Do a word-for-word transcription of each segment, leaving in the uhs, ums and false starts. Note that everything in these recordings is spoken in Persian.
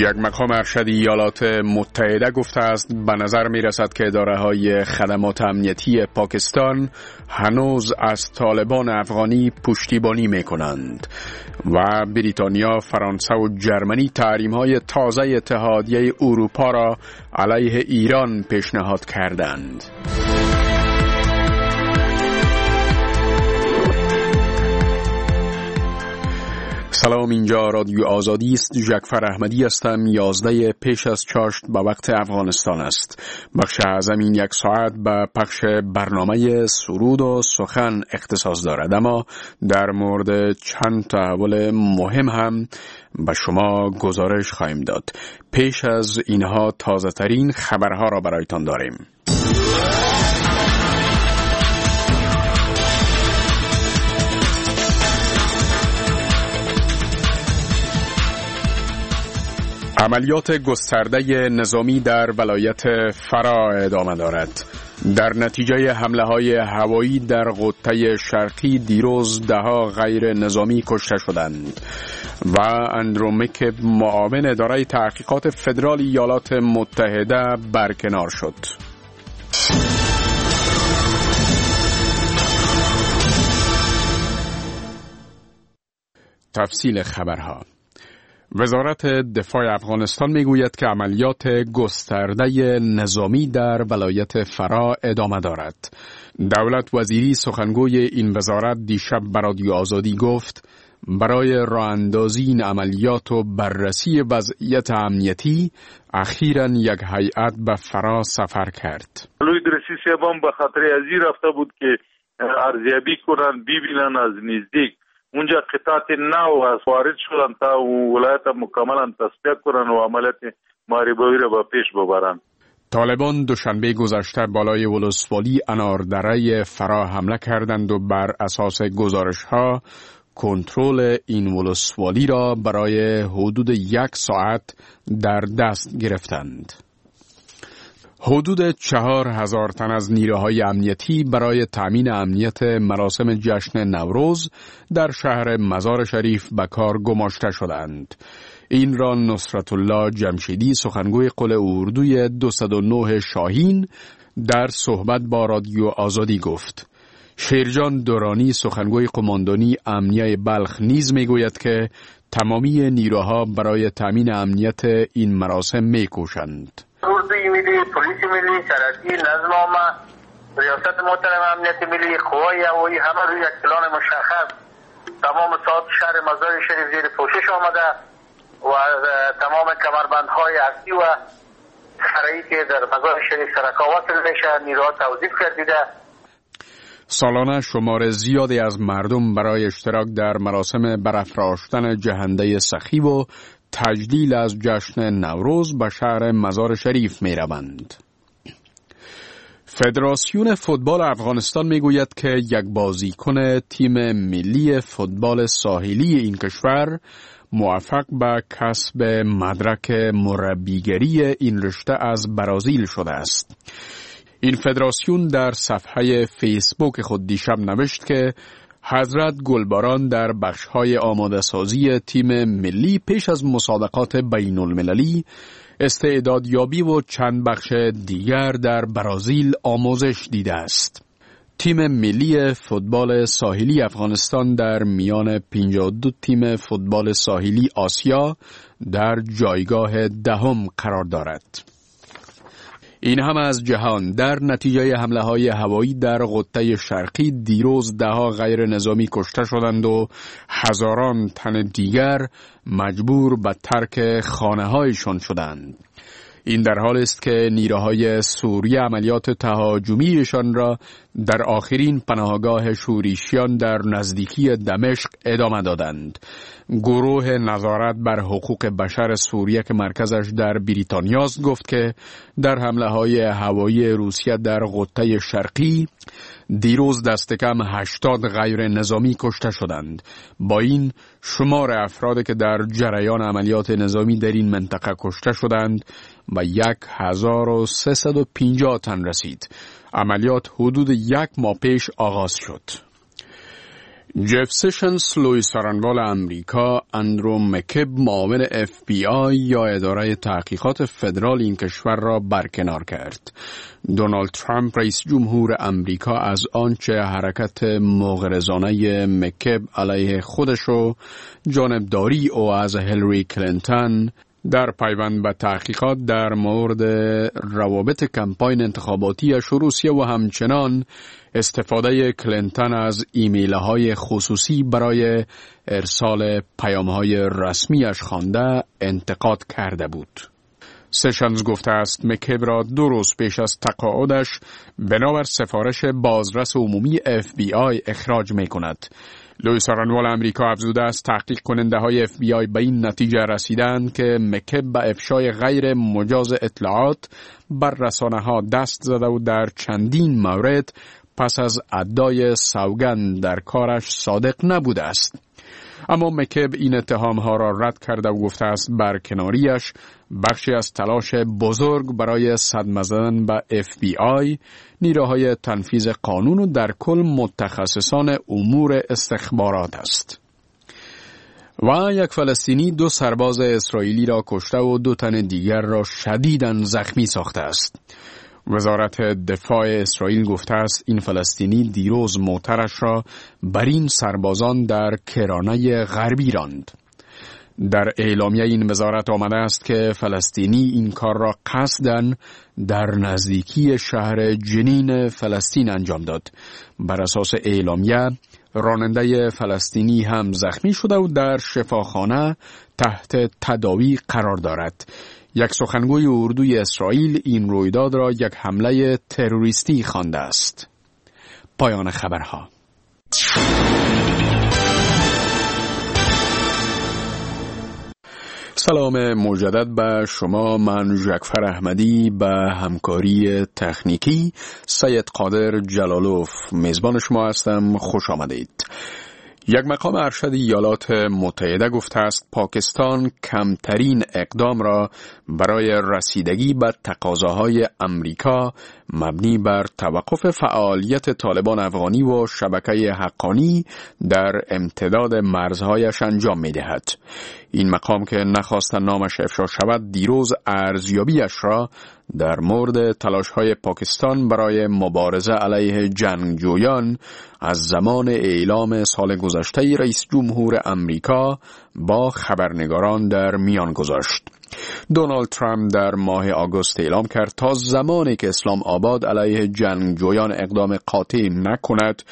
یک مقام ارشد ایالات متحده گفته است به نظر می رسد که اداره‌های خدمات امنیتی پاکستان هنوز از طالبان افغانی پشتیبانی می کنند و بریتانیا، فرانسه و جرمنی تحریم‌های تازه اتحادیه اروپا را علیه ایران پیشنهاد کردند. سلام، اینجا رادیو آزادی است. جعفر احمدی هستم. یازده پیش از چاشت به وقت افغانستان است. بخش اعظم این یک ساعت به پخش برنامه سرود و سخن اختصاص دارد، اما در مورد چند تحول مهم هم به شما گزارش خواهیم داد. پیش از اینها تازه ترین خبرها را برایتان داریم. عملیات گسترده نظامی در ولایت فرا ادامه دارد. در نتیجه حمله های هوایی در قطب شرقی دیروز دهها غیر نظامی کشته شدند و اندرومک معاون اداره تحقیقات فدرال ایالات متحده برکنار شد. تفصیل خبرها. وزارت دفاع افغانستان میگوید که عملیات گسترده نظامی در ولایت فرا ادامه دارد. دولت وزیری سخنگوی این وزارت دیشب به رادیو آزادی گفت برای راه اندازی این عملیات و بررسی وضعیت امنیتی اخیراً یک هیئت به فرا سفر کرد. لوی درسی صاحبان به خاطر ازی رفته بود که ارزیابی کنن، ببینن از نزدیک اونجا قطعات نو از وارد شدن تا ولایت مکملا تصفیه کنن و عملیات محاربه‌ای را به پیش ببرن. طالبان دوشنبه گذشته بالای ولسوالی اناردره فرا حمله کردند و بر اساس گزارش‌ها کنترل این ولسوالی را برای حدود یک ساعت در دست گرفتند. حدود چهار هزار تن از نیروهای امنیتی برای تامین امنیت مراسم جشن نوروز در شهر مزار شریف به کار گماشته شدند. این را نصرت الله جمشیدی سخنگوی قل اردوی دویست و نه شاهین در صحبت با رادیو آزادی گفت. شیرجان دورانی سخنگوی قماندانی امنیه بلخ نیز میگوید که تمامی نیروها برای تامین امنیت این مراسم میکوشند. اردوی ملی، پلیس ملی، سرحدی، نظم عامه، ریاست محترم امنیت ملی، قوای هوایی همه روی یک پلان مشخص تمام ساعت شهر مزار شریف زیر پوشش آمده و تمام کمربندهای اصلی و فرعی که در مزار شریف سرکاوات میشه نیروها توظیف کردیده. سالانه شمار زیادی از مردم برای اشتراک در مراسم برافراشتن جهنده سخی و تجلیل از جشن نوروز به شهر مزار شریف می روند. فدراسیون فوتبال افغانستان می گوید که یک بازیکن تیم ملی فوتبال ساحلی این کشور موفق به کسب مدرک مربیگری این رشته از برازیل شده است. این فدراسیون در صفحه فیسبوک خود دیشب نوشت که حضرت گلباران در بخش‌های آماده سازی تیم ملی پیش از مسابقات بین المللی استعدادیابی و چند بخش دیگر در برازیل آموزش دیده است. تیم ملی فوتبال ساحلی افغانستان در میان پنجاه و دو تیم فوتبال ساحلی آسیا در جایگاه دهم قرار دارد. این هم از جهان. در نتیجه حمله های هوایی در قطب شرقی دیروز دهها غیر نظامی کشته شدند و هزاران تن دیگر مجبور به ترک خانه هایشان شدند. این در حال است که نیروهای سوریه عملیات تهاجمیشان را در آخرین پناهگاه شوریشیان در نزدیکی دمشق ادامه دادند. گروه نظارت بر حقوق بشر سوریه که مرکزش در بریتانیا است گفت که در حمله های هوایی روسیه در قطب شرقی دیروز دست کم هشتاد غیر نظامی کشته شدند. با این شمار افرادی که در جریان عملیات نظامی در این منطقه کشته شدند و یک هزار و سیصد و پنجاه تن رسید. عملیات حدود یک ماه پیش آغاز شد. جف سشنز لوی سارنوال امریکا اندرو مکب معاون اف بی آی یا اداره تحقیقات فدرال این کشور را برکنار کرد. دونالد ترامپ رئیس جمهور امریکا از آنچه حرکت مغرضانه مکب علیه خودش و جانبداری او از هیلاری کلینتون در پیوند به تحقیقات در مورد روابط کمپاین انتخاباتیش و روسیه و همچنان استفاده کلینتون از ایمیل های خصوصی برای ارسال پیام های رسمیش خوانده انتقاد کرده بود. سشنز گفته است مکب را دو روز پیش از تقاعدش بنابر سفارش بازرس عمومی اف بی آی اخراج می کند. لوی سارنوال امریکا افزوده است تحقیق کننده های اف بی آی به این نتیجه رسیدند که مکب به افشای غیر مجاز اطلاعات بر رسانه ها دست زده و در چندین مورد پس از ادای سوگند در کارش صادق نبوده است. اما مکب این اتهام ها را رد کرده و گفته است برکناریش بخشی از تلاش بزرگ برای صدمه زدن به اف بی آی، نیروهای تنفیذ قانون و در کل متخصصان امور استخبارات است. و یک فلسطینی دو سرباز اسرائیلی را کشته و دو تن دیگر را شدیداً زخمی ساخته است. وزارت دفاع اسرائیل گفته است این فلسطینی دیروز موترش را بر این سربازان در کرانه غربی راند. در اعلامیه این وزارت آمده است که فلسطینی این کار را قصداً در نزدیکی شهر جنین فلسطین انجام داد. بر اساس اعلامیه راننده فلسطینی هم زخمی شده و در شفاخانه تحت تداوی قرار دارد. یک سخنگوی اردوی اسرائیل این رویداد را یک حمله تروریستی خوانده است. پایان خبرها. سلام مجدد به شما. من جعفر احمدی به همکاری تکنیکی سید قادر جلالوف میزبان شما هستم. خوش آمدید. یک مقام ارشد ایالات متحده گفته است پاکستان کمترین اقدام را برای رسیدگی به تقاضاهای امریکا مبنی بر توقف فعالیت طالبان افغانی و شبکه حقانی در امتداد مرزهایش انجام می دهد. این مقام که نخواست نامش افشا شود دیروز ارزیابیش را در مورد تلاش‌های پاکستان برای مبارزه علیه جنگجویان از زمان اعلام سال گذشته رئیس جمهور امریکا با خبرنگاران در میان گذاشت. دونالد ترامپ در ماه آگوست اعلام کرد تا زمانی که اسلام آباد علیه جنگجویان اقدام قاطع نکند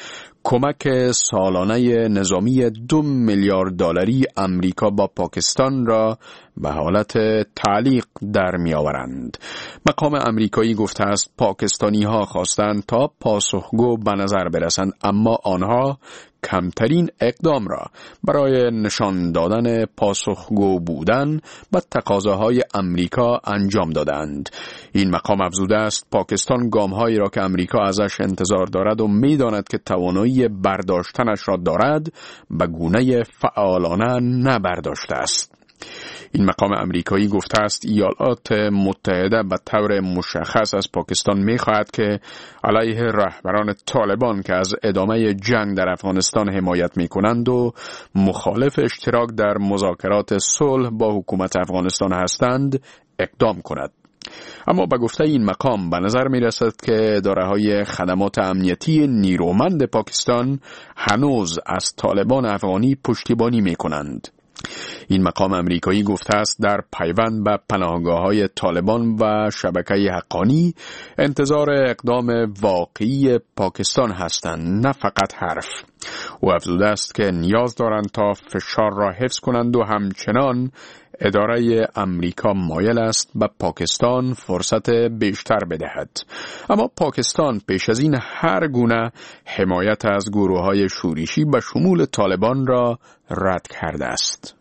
کمک سالانه نظامی دو میلیارد دلاری امریکا با پاکستان را به حالت تعلیق در می آورند. مقام امریکایی گفته است پاکستانی ها خواستند تا پاسخگو به نظر برسند اما آنها کمترین اقدام را برای نشان دادن پاسخگو بودن به تقاضاهای امریکا انجام دادند. این مقام افزوده است پاکستان گام‌هایی را که امریکا ازش انتظار دارد و می‌داند که توانایی برداشتنش را دارد به گونه فعالانه نبرداشته است. این مقام امریکایی گفته است ایالات متحده به طور مشخص از پاکستان می‌خواهد که علیه رهبران طالبان که از ادامه جنگ در افغانستان حمایت می‌کنند و مخالف اشتراک در مذاکرات صلح با حکومت افغانستان هستند اقدام کند. اما به گفته این مقام به نظر می رسد که اداره‌های خدمات امنیتی نیرومند پاکستان هنوز از طالبان افغانی پشتیبانی می کنند. این مقام امریکایی گفته است در پیوند به پناهگاه‌های طالبان و شبکه حقانی انتظار اقدام واقعی پاکستان هستند نه فقط حرف. او افزوده است که نیاز دارند تا فشار را حفظ کنند و همچنان اداره امریکا مایل است به پاکستان فرصت بیشتر بدهد. اما پاکستان پیش از این هر گونه حمایت از گروه‌های شورشی به شمول طالبان را رد کرده است.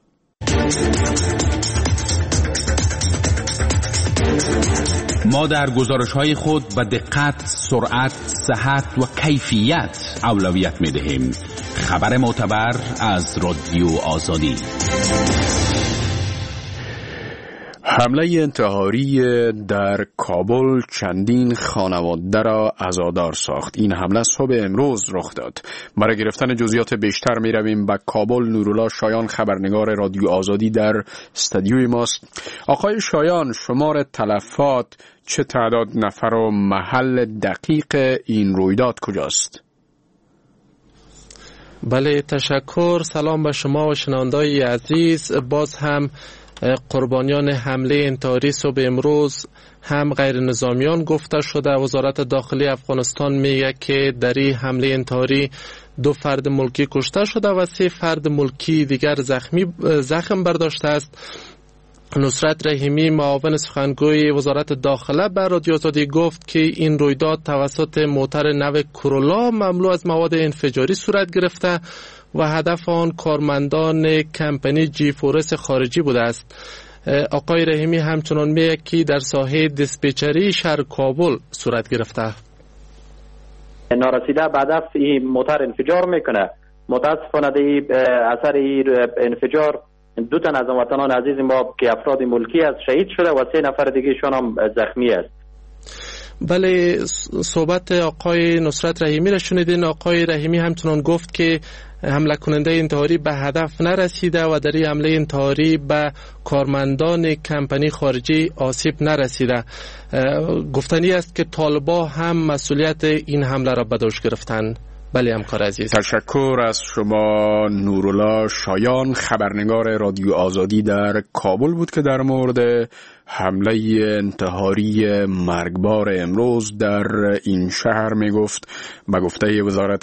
ما در گزارش‌های خود به دقت، سرعت، صحت و کیفیت اولویت می‌دهیم. خبر معتبر از رادیو آزادی. حمله انتحاری در کابل چندین خانواده را عزادار ساخت. این حمله صبح امروز رخ داد. برای گرفتن جزئیات بیشتر می رویم به کابل. نورالله شایان خبرنگار رادیو آزادی در استودیوی ماست. آقای شایان، شمار تلفات، چه تعداد نفر و محل دقیق این رویداد کجاست؟ بله، تشکر. سلام به شما و شنوندگان عزیز. باز هم قربانیان حمله انتحاری صبح امروز هم غیر نظامیان گفته شده. وزارت داخلی افغانستان میگه که در این حمله انتحاری دو فرد ملکی کشته شده و سه فرد ملکی دیگر زخمی زخم برداشته است. نصرت رحیمی، معاون سخنگوی وزارت داخله، به رادیو آزادی گفت که این رویداد توسط موتر نو کرولا مملو از مواد انفجاری صورت گرفته و هدف آن کارمندان کمپانی جی فورس خارجی بوده است. آقای رحیمی همچنان میگه که در ساحه دیسپچری شهر کابل صورت گرفته. نارسیده به هدف این موتر انفجار میکنه. متاسفانه دی اثر این انفجار دو تن از هموطنان عزیز ما که افراد ملکی است شهید شده و سه نفر دیگه شون هم زخمی است. بله، صحبت آقای نصرت رحیمی را شنیدین. آقای رحیمی همچنان گفت که حمله کننده انتحاری به هدف نرسیده و در این حمله انتحاری به کارمندان کمپانی خارجی آسیب نرسیده. گفتنی است که طالبا هم مسئولیت این حمله را به دوش گرفتند. بله همکار عزیز. تشکر از شما. نورالله شایان خبرنگار رادیو آزادی در کابل بود که در مورد حمله انتحاری مرگبار امروز در این شهر می گفت. به گفته وزارت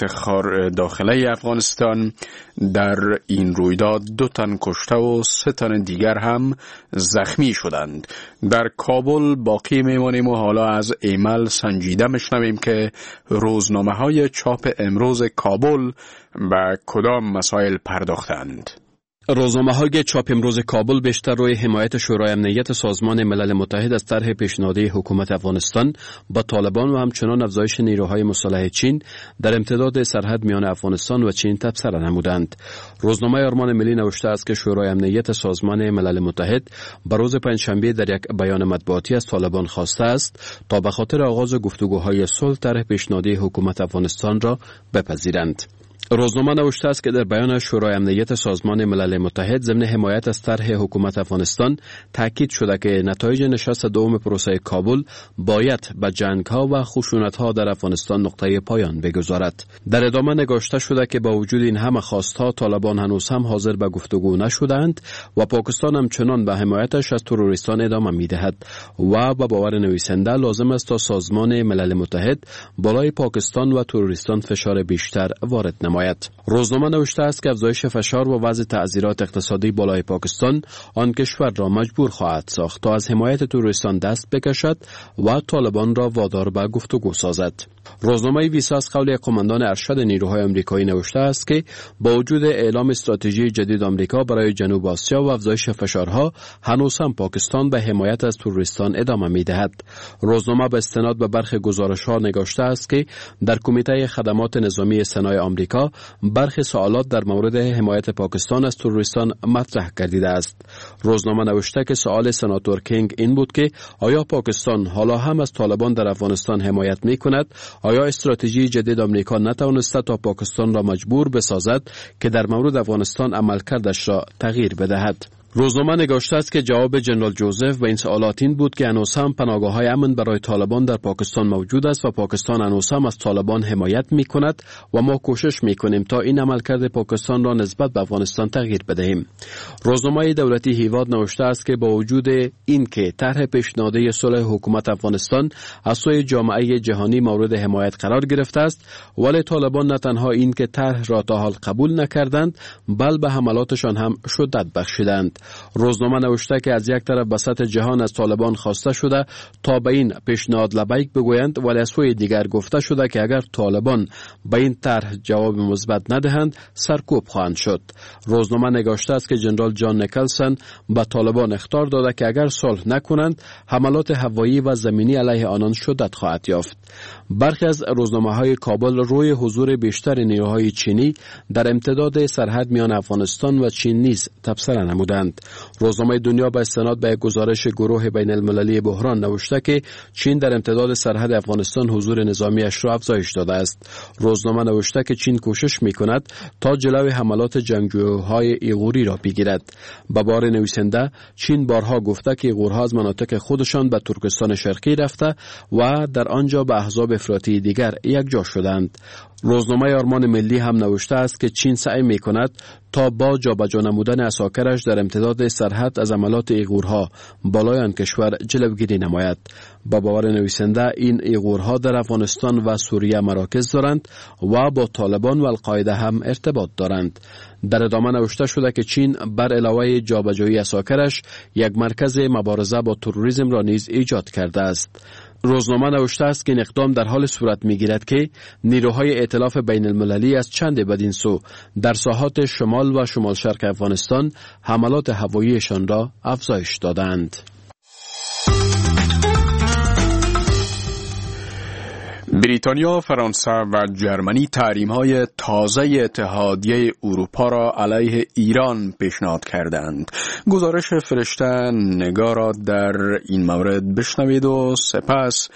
داخلی افغانستان در این رویداد دو تن کشته و سه تن دیگر هم زخمی شدند. در کابل باقی میمانیم و حالا از ایمل سنجیده میشنویم که روزنامه های چاپ امروز کابل به کدام مسائل پرداختند. روزنامه‌های چاپ امروز کابل بیشتر روی حمایت شورای امنیت سازمان ملل متحد از طرح پیشنهادی حکومت افغانستان با طالبان و همچنان افزایش نیروهای مسلح چین در امتداد سرحد میان افغانستان و چین تبصره نمودند. روزنامه آرمان ملی نوشته است که شورای امنیت سازمان ملل متحد به روز پنجشنبه در یک بیان مطبوعاتی از طالبان خواسته است تا به خاطر آغاز گفتگوهای صلح طرح پیشنهادی حکومت افغانستان را بپذیرند. روزنامه نوشته است که در بیان شورای امنیت سازمان ملل متحد ضمن حمایت از طرح حکومت افغانستان تاکید شده که نتایج نشست دوم پروسه کابل باید به جنگ‌ها و خشونت‌ها در افغانستان نقطه پایان بگذارد. در ادامه نگاشته شده که با وجود این همه خواست‌ها طالبان هنوز هم حاضر به گفتگو نشدند و پاکستان همچنان به حمایتش از تروریستان ادامه می‌دهد و با باور نویسنده لازم است تا سازمان ملل متحد بالای پاکستان و تروریستان فشار بیشتر وارد نماید. روزنامه نوشته است که افزایش فشار و وضع تعزیرات اقتصادی بالای پاکستان آن کشور را مجبور خواهد ساخت تا از حمایت تروریستان دست بکشد و طالبان را وادار به گفتگو سازد. روزنامه ویسا از قول قماندان ارشد نیروهای آمریکایی نوشته است که با وجود اعلام استراتژی جدید آمریکا برای جنوب آسیا و افزایش فشارها هنوز هم پاکستان به حمایت از تروریستان ادامه می‌دهد. روزنامه به استناد به برخی گزارش‌ها نگاشته است که در کمیته خدمات نظامی سنای آمریکا برخی سوالات در مورد حمایت پاکستان از تروریستان مطرح گردیده است. روزنامه نوشته که سوال سناتور کینگ این بود که آیا پاکستان حالا هم از طالبان در افغانستان حمایت می‌کند؟ آیا استراتژی جدید آمریکا نتوانسته تا پاکستان را مجبور بسازد که در مورد افغانستان عملکردش را تغییر بدهد؟ روزنامه نگاشته است که جواب جنرال جوزف به این سوالات این بود که هنوز هم پناهگاه‌های امن برای طالبان در پاکستان موجود است و پاکستان هنوز هم از طالبان حمایت می‌کند و ما کوشش می‌کنیم تا این عملکرد پاکستان را نسبت به افغانستان تغییر بدهیم. روزنامه دولتی هیواد نوشته است که با وجود این که طرح پیشنهادی صلح حکومت افغانستان از سوی جامعه جهانی مورد حمایت قرار گرفته است، ولی طالبان نه تنها این که طرح را تا حال قبول نکردند، بل به حملاتشان هم شدت بخشیدند. روزنامه نوشته که از یک طرف به سطح جهان از طالبان خواسته شده تا به این پیشنهاد لبیک بگویند، ولی از سوی دیگر گفته شده که اگر طالبان به این طرح جواب مثبت ندهند سرکوب خواهند شد. روزنامه نگاشته است که جنرال جان نیکلسن به طالبان اخطار داده که اگر صلح نکنند حملات هوایی و زمینی علیه آنان شدت خواهد یافت. برخی از روزنامه‌های کابل روی حضور بیشتر نیروهای چینی در امتداد سرحد میان افغانستان و چین نیز تبصره نمودند. دادند. روزنامه دنیا با استناد به گزارش گروه بین المللی بحران نوشته که چین در امتداد سرحد افغانستان حضور نظامیش را افزایش داده است. روزنامه نوشته که چین کوشش می‌کند تا جلوی حملات جنگجوهای ایغوری را بگیرد. به بار نویسنده، چین بارها گفته که ایغورها از مناطق خودشان به ترکستان شرقی رفته و در آنجا به احزاب افراطی دیگر یکجا شدند. روزنامه آرمان ملی هم نوشته است که چین سعی می‌کند تا با جابجا نمودن عساکرش در امتداد سرحد از عملات ایغورها بالای آن کشور جلوگیری نماید. با باور نویسنده، این ایغورها در افغانستان و سوریه مراکز دارند و با طالبان و القاعده هم ارتباط دارند. در ادامه نوشته شده که چین بر علاوه جابجایی عساکرش یک مرکز مبارزه با تروریسم را نیز ایجاد کرده است. روزنامه نوشته است که این اقدام در حال صورت می‌گیرد که نیروهای ائتلاف بین المللی از چند بدین سو در ساحات شمال و شمال شرق افغانستان حملات هواییشان را افزایش دادند. بریتانیا، فرانسه و جرمنی تحریم‌های تازه اتحادیه اروپا را علیه ایران پیشنهاد کردند. گزارش فرشته نگار را در این مورد بشنوید و سپس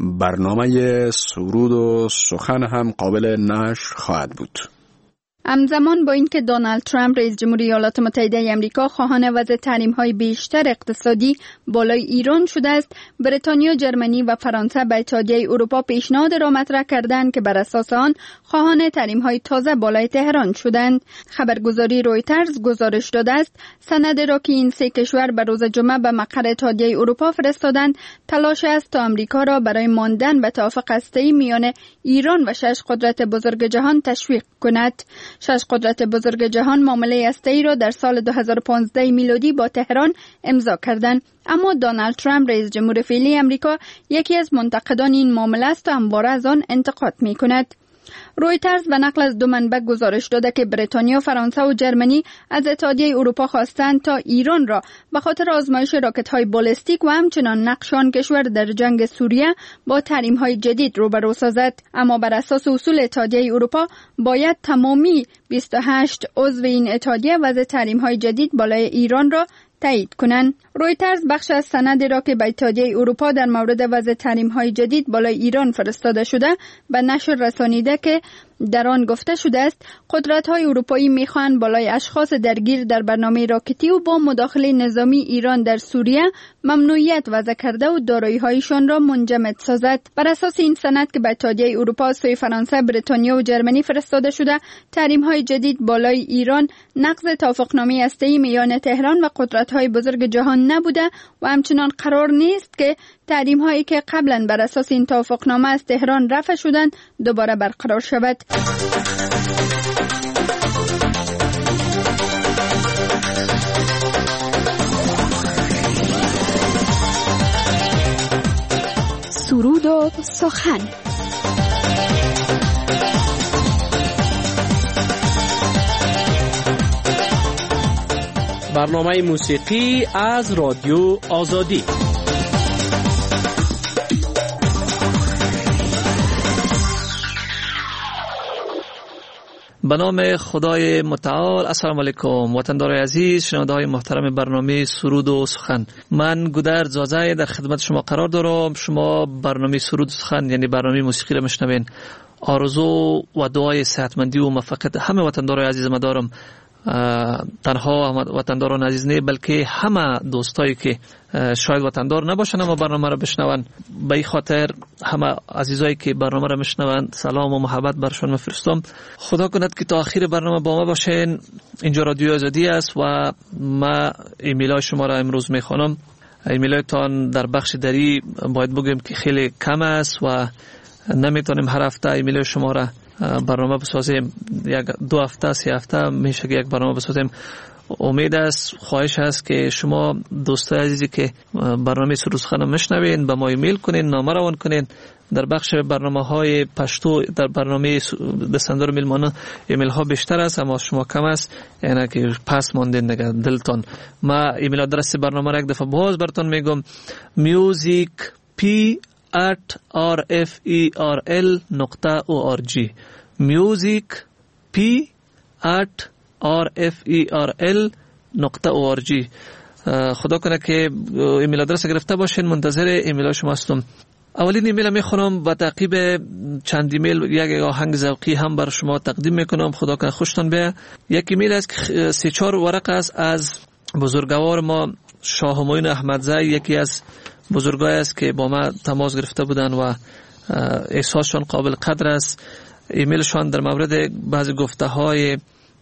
برنامه سرود و سخن هم قابل نشر خواهد بود. همزمان با اینکه دونالد ترامپ رئیس جمهوری ایالات متحده آمریکا خواهان وضع تحریم‌های بیشتر اقتصادی بالای ایران شده است، بریتانیا، جرمنی و فرانسه به اتحادیه اروپا پیشنهاد را مطرح کردند که بر اساس آن خواهان تحریم‌های تازه بالای تهران شدند. خبرگزاری رویترز گزارش داده است سند را که این سه کشور به روز جمعه به مقر اتحادیه اروپا فرستادند تلاش است تا آمریکا را برای ماندن به توافق هسته‌ای میان ایران و شش قدرت بزرگ جهان تشویق کند. شش قدرت بزرگ جهان معامله هسته‌ای را در سال دو هزار و پانزده میلادی با تهران امضا کردند، اما دونالد ترامپ رئیس جمهور فعلی آمریکا یکی از منتقدان این معامله است و همواره از آن انتقاد می‌کند. رویترز به نقل از دو منبع گزارش داده که بریتانیا، فرانسه و جرمنی از اتحادیه اروپا خواستند تا ایران را به خاطر آزمایش راکت‌های بالستیک و همچنان نقش آن کشور در جنگ سوریه با تحریم‌های جدید روبرو سازد، اما بر اساس اصول اتحادیه اروپا باید تمامی بیست و هشت عضو این اتحادیه وضع تحریم‌های جدید بالای ایران را تایید کنند. رویترز بخش از سندی را که به اتحادیه اروپا در مورد وضع تحریم‌های جدید بالای ایران فرستاده شده به نشر رسانیده که در آن گفته شده است قدرت‌های اروپایی می‌خواهند بالای اشخاص درگیر در برنامه راکتی و با مداخله نظامی ایران در سوریه ممنوعیت وضع کرده و دارایی‌هایشان را منجمد سازد. بر اساس این سند که به اتحادیه اروپا از سوی فرانسه، بریتانیا و جرمنی فرستاده شده، تحریم‌های جدید بالای ایران نقض توافقنامه هسته‌ای میان تهران و قدرت‌های بزرگ جهان نبوده و همچنان قرار نیست که تحریم‌هایی که قبلا بر اساس این توافقنامه از تهران رفع شدند دوباره برقرار شود. سرود و سخن. برنامه موسیقی از رادیو آزادی. به نام خدای متعال. السلام علیکم وطندارای عزیز، شنونده‌های محترم برنامه سرود و سخن. من گودر زازای در خدمت شما قرار دارم. شما برنامه سرود و سخن یعنی برنامه موسیقی را میشنوین. آرزو و دعای صحتمندی و موفقیت همه وطندارای عزیز ما دارم. تنها وطنداران عزیز نه بلکه همه دوستایی که شاید وطندار نباشن اما برنامه را بشنون، به این خاطر همه عزیزایی که برنامه را میشنون سلام و محبت برشون میفرستم. خدا کند که تا آخر برنامه با ما باشین. اینجا رادیو آزادی است و ما ایمیلای شما را امروز میخوانم. ایمیلایتان در بخش دری باید بگیم که خیلی کم است و نمیتونیم هر هفته ایمیل شما را برنامه بسازیم. یک دو هفته سه هفته میشه که یک برنامه بسازیم. امید است، خواهش است که شما دوستای عزیزی که برنامه سرود و سخن میشنوین به ما ایمیل کنین، نامه روان کنین. در بخش برنامه های پشتو در برنامه دسندار میلمانه ایمیل ها بیشتر است اما شما کم است، یعنی که پس ماندین نگه دلتان. ما ایمیل آدرس برنامه را یک دفعه باز براتون میگم: music p at rferl نقطه org music p at rferl نقطه او آر جی. خدا کنه که ایمیل آدرس گرفته باشین، منتظر ایمیل شما هستم. اولین ایمیل میخونم و تعقیب چند ایمیل یک آهنگ ذوقی هم بر شما تقدیم میکنم. خدا کنه خوشتون بیاد. یک ایمیل است که سه چهار ورق است از بزرگوار ما شاه همایون احمدزی، یکی از بزرگای است که با ما تماس گرفته بودن و احساسشان قابل قدر است. ایمیلشان در مورد بعضی گفته های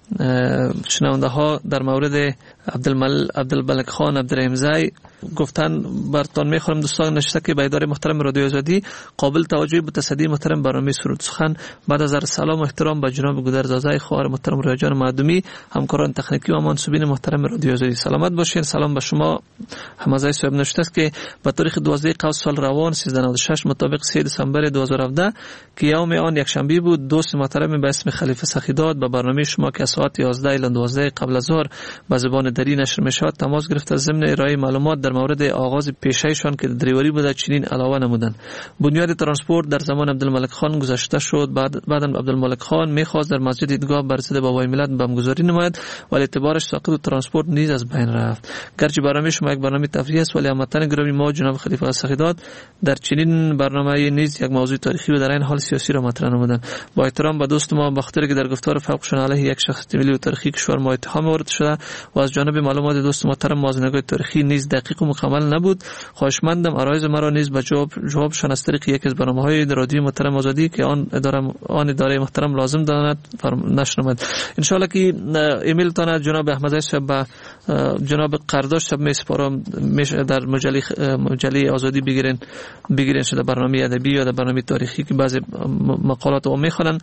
شنونده ها در مورد عبدالمل عبدالملک خان عبدالرحیمزی گفتن براتون میخورم. دوستان نشسته که به اداره محترم رادیو آزادی قابل توجه متصدی محترم برنامه سرود سخن، بعد از عرض سلام و احترام به جناب گودرزازی خواهر محترم ریاجان معدومی، همکاران تکنیکی و منصوبین محترم رادیو آزادی سلامت باشین. سلام به شما. حمزه صاحب نوشته است که به تاریخ دوازده قوس سال روان سیزده نود و شش مطابق سه دسامبر دو هزار و هفده که یوم آن یک شنبه بود، دوست محترم به اسم خلیفه سخیداد به برنامه شما که ساعت یازده الی دوازده قبل از ظهر به زبان دری نشر میشود تماس گرفت. ضمن ارائه معلومات در مورد آغاز پیشه‌شان که دریوری بوده چنین علاوه نمودند: بنیاد ترانسپورت در زمان عبدالملک خان گذاشته شد، بعد بعدم عبدالملک خان میخواست در مسجد عیدگاه بر ضد بابای ملت بمبگذاری نماید ولی اعتبارش ساقط و ترانسپورت نیز از بین رفت. گرچه برنامه شما یک برنامه تفریحی است ولی هموطن گرامی ما جناب خلیفه سخیداد در چنین برنامه نیز یک موضوع تاریخی و در این حال سیاسی را مطرح نمودند. با احترام به دوست ما بخاطر که در گفتار فوقشان علیه یک شخص ملی و تاریخی کشور ما اتهام وارد شده و از جانب معلومات دوست محترم موازنه‌های تاریخی نیز دقیق و مکمل نبود، خواهشمندم آرایز مرا نیز به جواب جوابشان از طریق یک از برنامه‌های رادیو محترم آزادی که آن اداره آن اداره محترم لازم داند نشر نماید. ان شاء الله که ایمیل تان جناب احمدی صاحب به جناب قرداش صاحب میسپارم در مجله مجله آزادی بگیرین بگیرین شده برنامه ادبی یا در برنامه تاریخی که بعضی مقالات رو میخونن.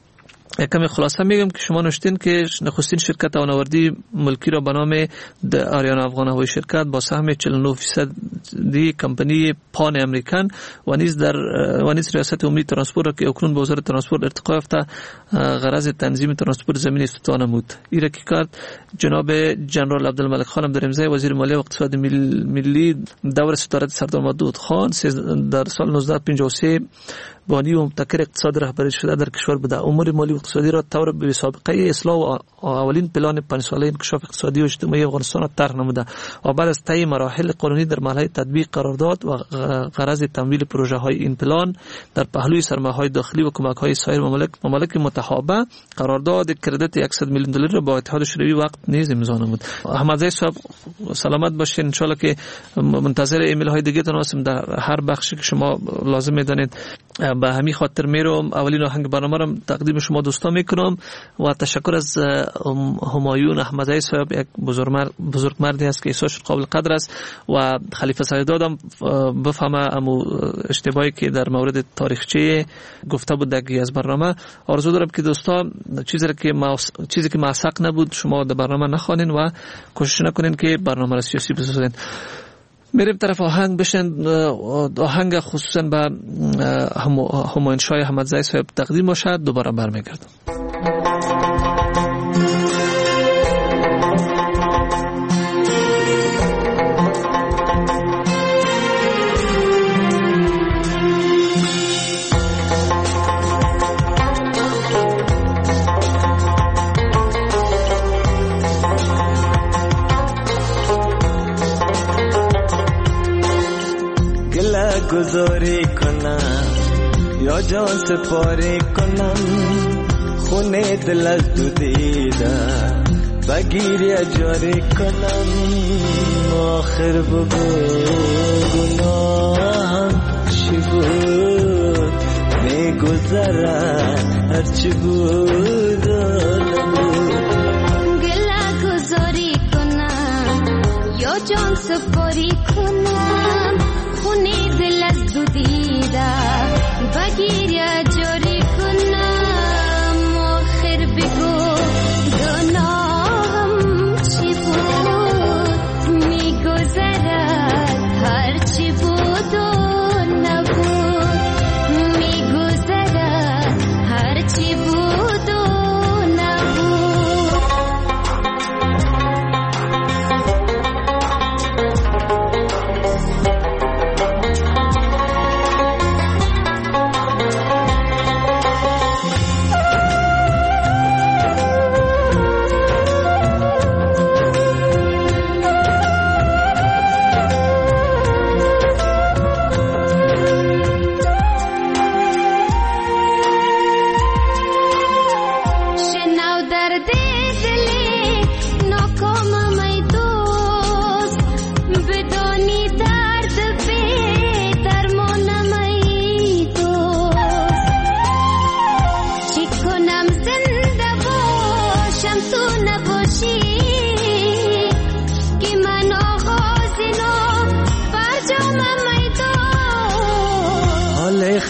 کمی خلاصه میگم که شما نوشتین که نخستین شرکت هوانوردی ملکی را به نام آریان افغان هوایی شرکت با سهم چهل و نه فیصدی کمپانی پان امریکن و نیز در و نیز ریاست عمومی ترانسپورت را که اکنون به وزارت ترانسپورت ارتقا یافته غرض تنظیم ترانسپورت زمینی افتتاح نمود. این را که کرد جناب جنرال عبدالملک خان عبدالرحیمزی وزیر مالیه و اقتصاد ملی دور صدارت سردار محمود خان در سال نوزده پنجاه و سه بانی و مبتکر اقتصاد رهبری شده در کشور بوده. امور مالی و اقتصادی را طور به سابقه اصلاح و اولین پلان پنج ساله انکشاف اقتصادی و اجتماعی افغانستان را طرح نموده و بعد از طی مراحل قانونی در مرحله تطبیق قرار داد و غرض تمویل پروژه های این پلان در پهلوی سرمایه های داخلی و کمک های سایر ممالک ممالک متحابه قرارداد کردیت صد میلیون دلاری را با اتحاد شوروی وقت نیز امضا نمود. احمدزی صاحب سلامت باشین. ان شاء الله که منتظر ایمیل های دیگه تون هستم در هر بخشی که شما لازم میدانید. به همین خاطر میرم اولین آهنگ برنامه را تقدیم شما دوستان میکنم و تشکر از همایون احمدزی صاحب، یک بزرگ بزرگ مردی است که احساسش قابل قدر است و خلیفه سخیداد هم بفهمه امو اشتباهی که در مورد تاریخچه گفته بود در از برنامه. آرزو دارم که دوستان چیزی که ما چیزی که معسق نبود شما در برنامه نخوانین و کوشش نکنین که برنامه را سیاسی بسازین. میریم طرف آهنگ بشن. آهنگ خصوصا به همایون شاه احمدزی صاحب تقدیم باشد. دوباره برمیگردم. گذاری کنم یا جان سپاری کنم، خونه دل از دو دیده بگیر یا جاری کنم. آخر بگو گناهم چی بود، میگذره هرچی بود و نبود. گله گذاری کنم یا جان سپاری کنم، خونه دل از دو دیده بگیر یا جاری کنم. آخر بگو گناهم چی بود، میگذرد هرچی بود و نبود. میگذرد هرچی بود و نبود.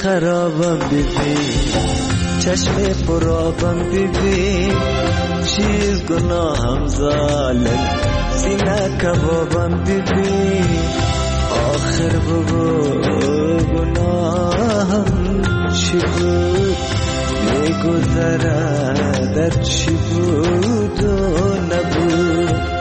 خرابم ببین، چشم پرابم ببین، چیز گناهم ظالم، سینه کبابم ببین، آخر بگو گناهم چی بود، میگذره در چی بود و نبود.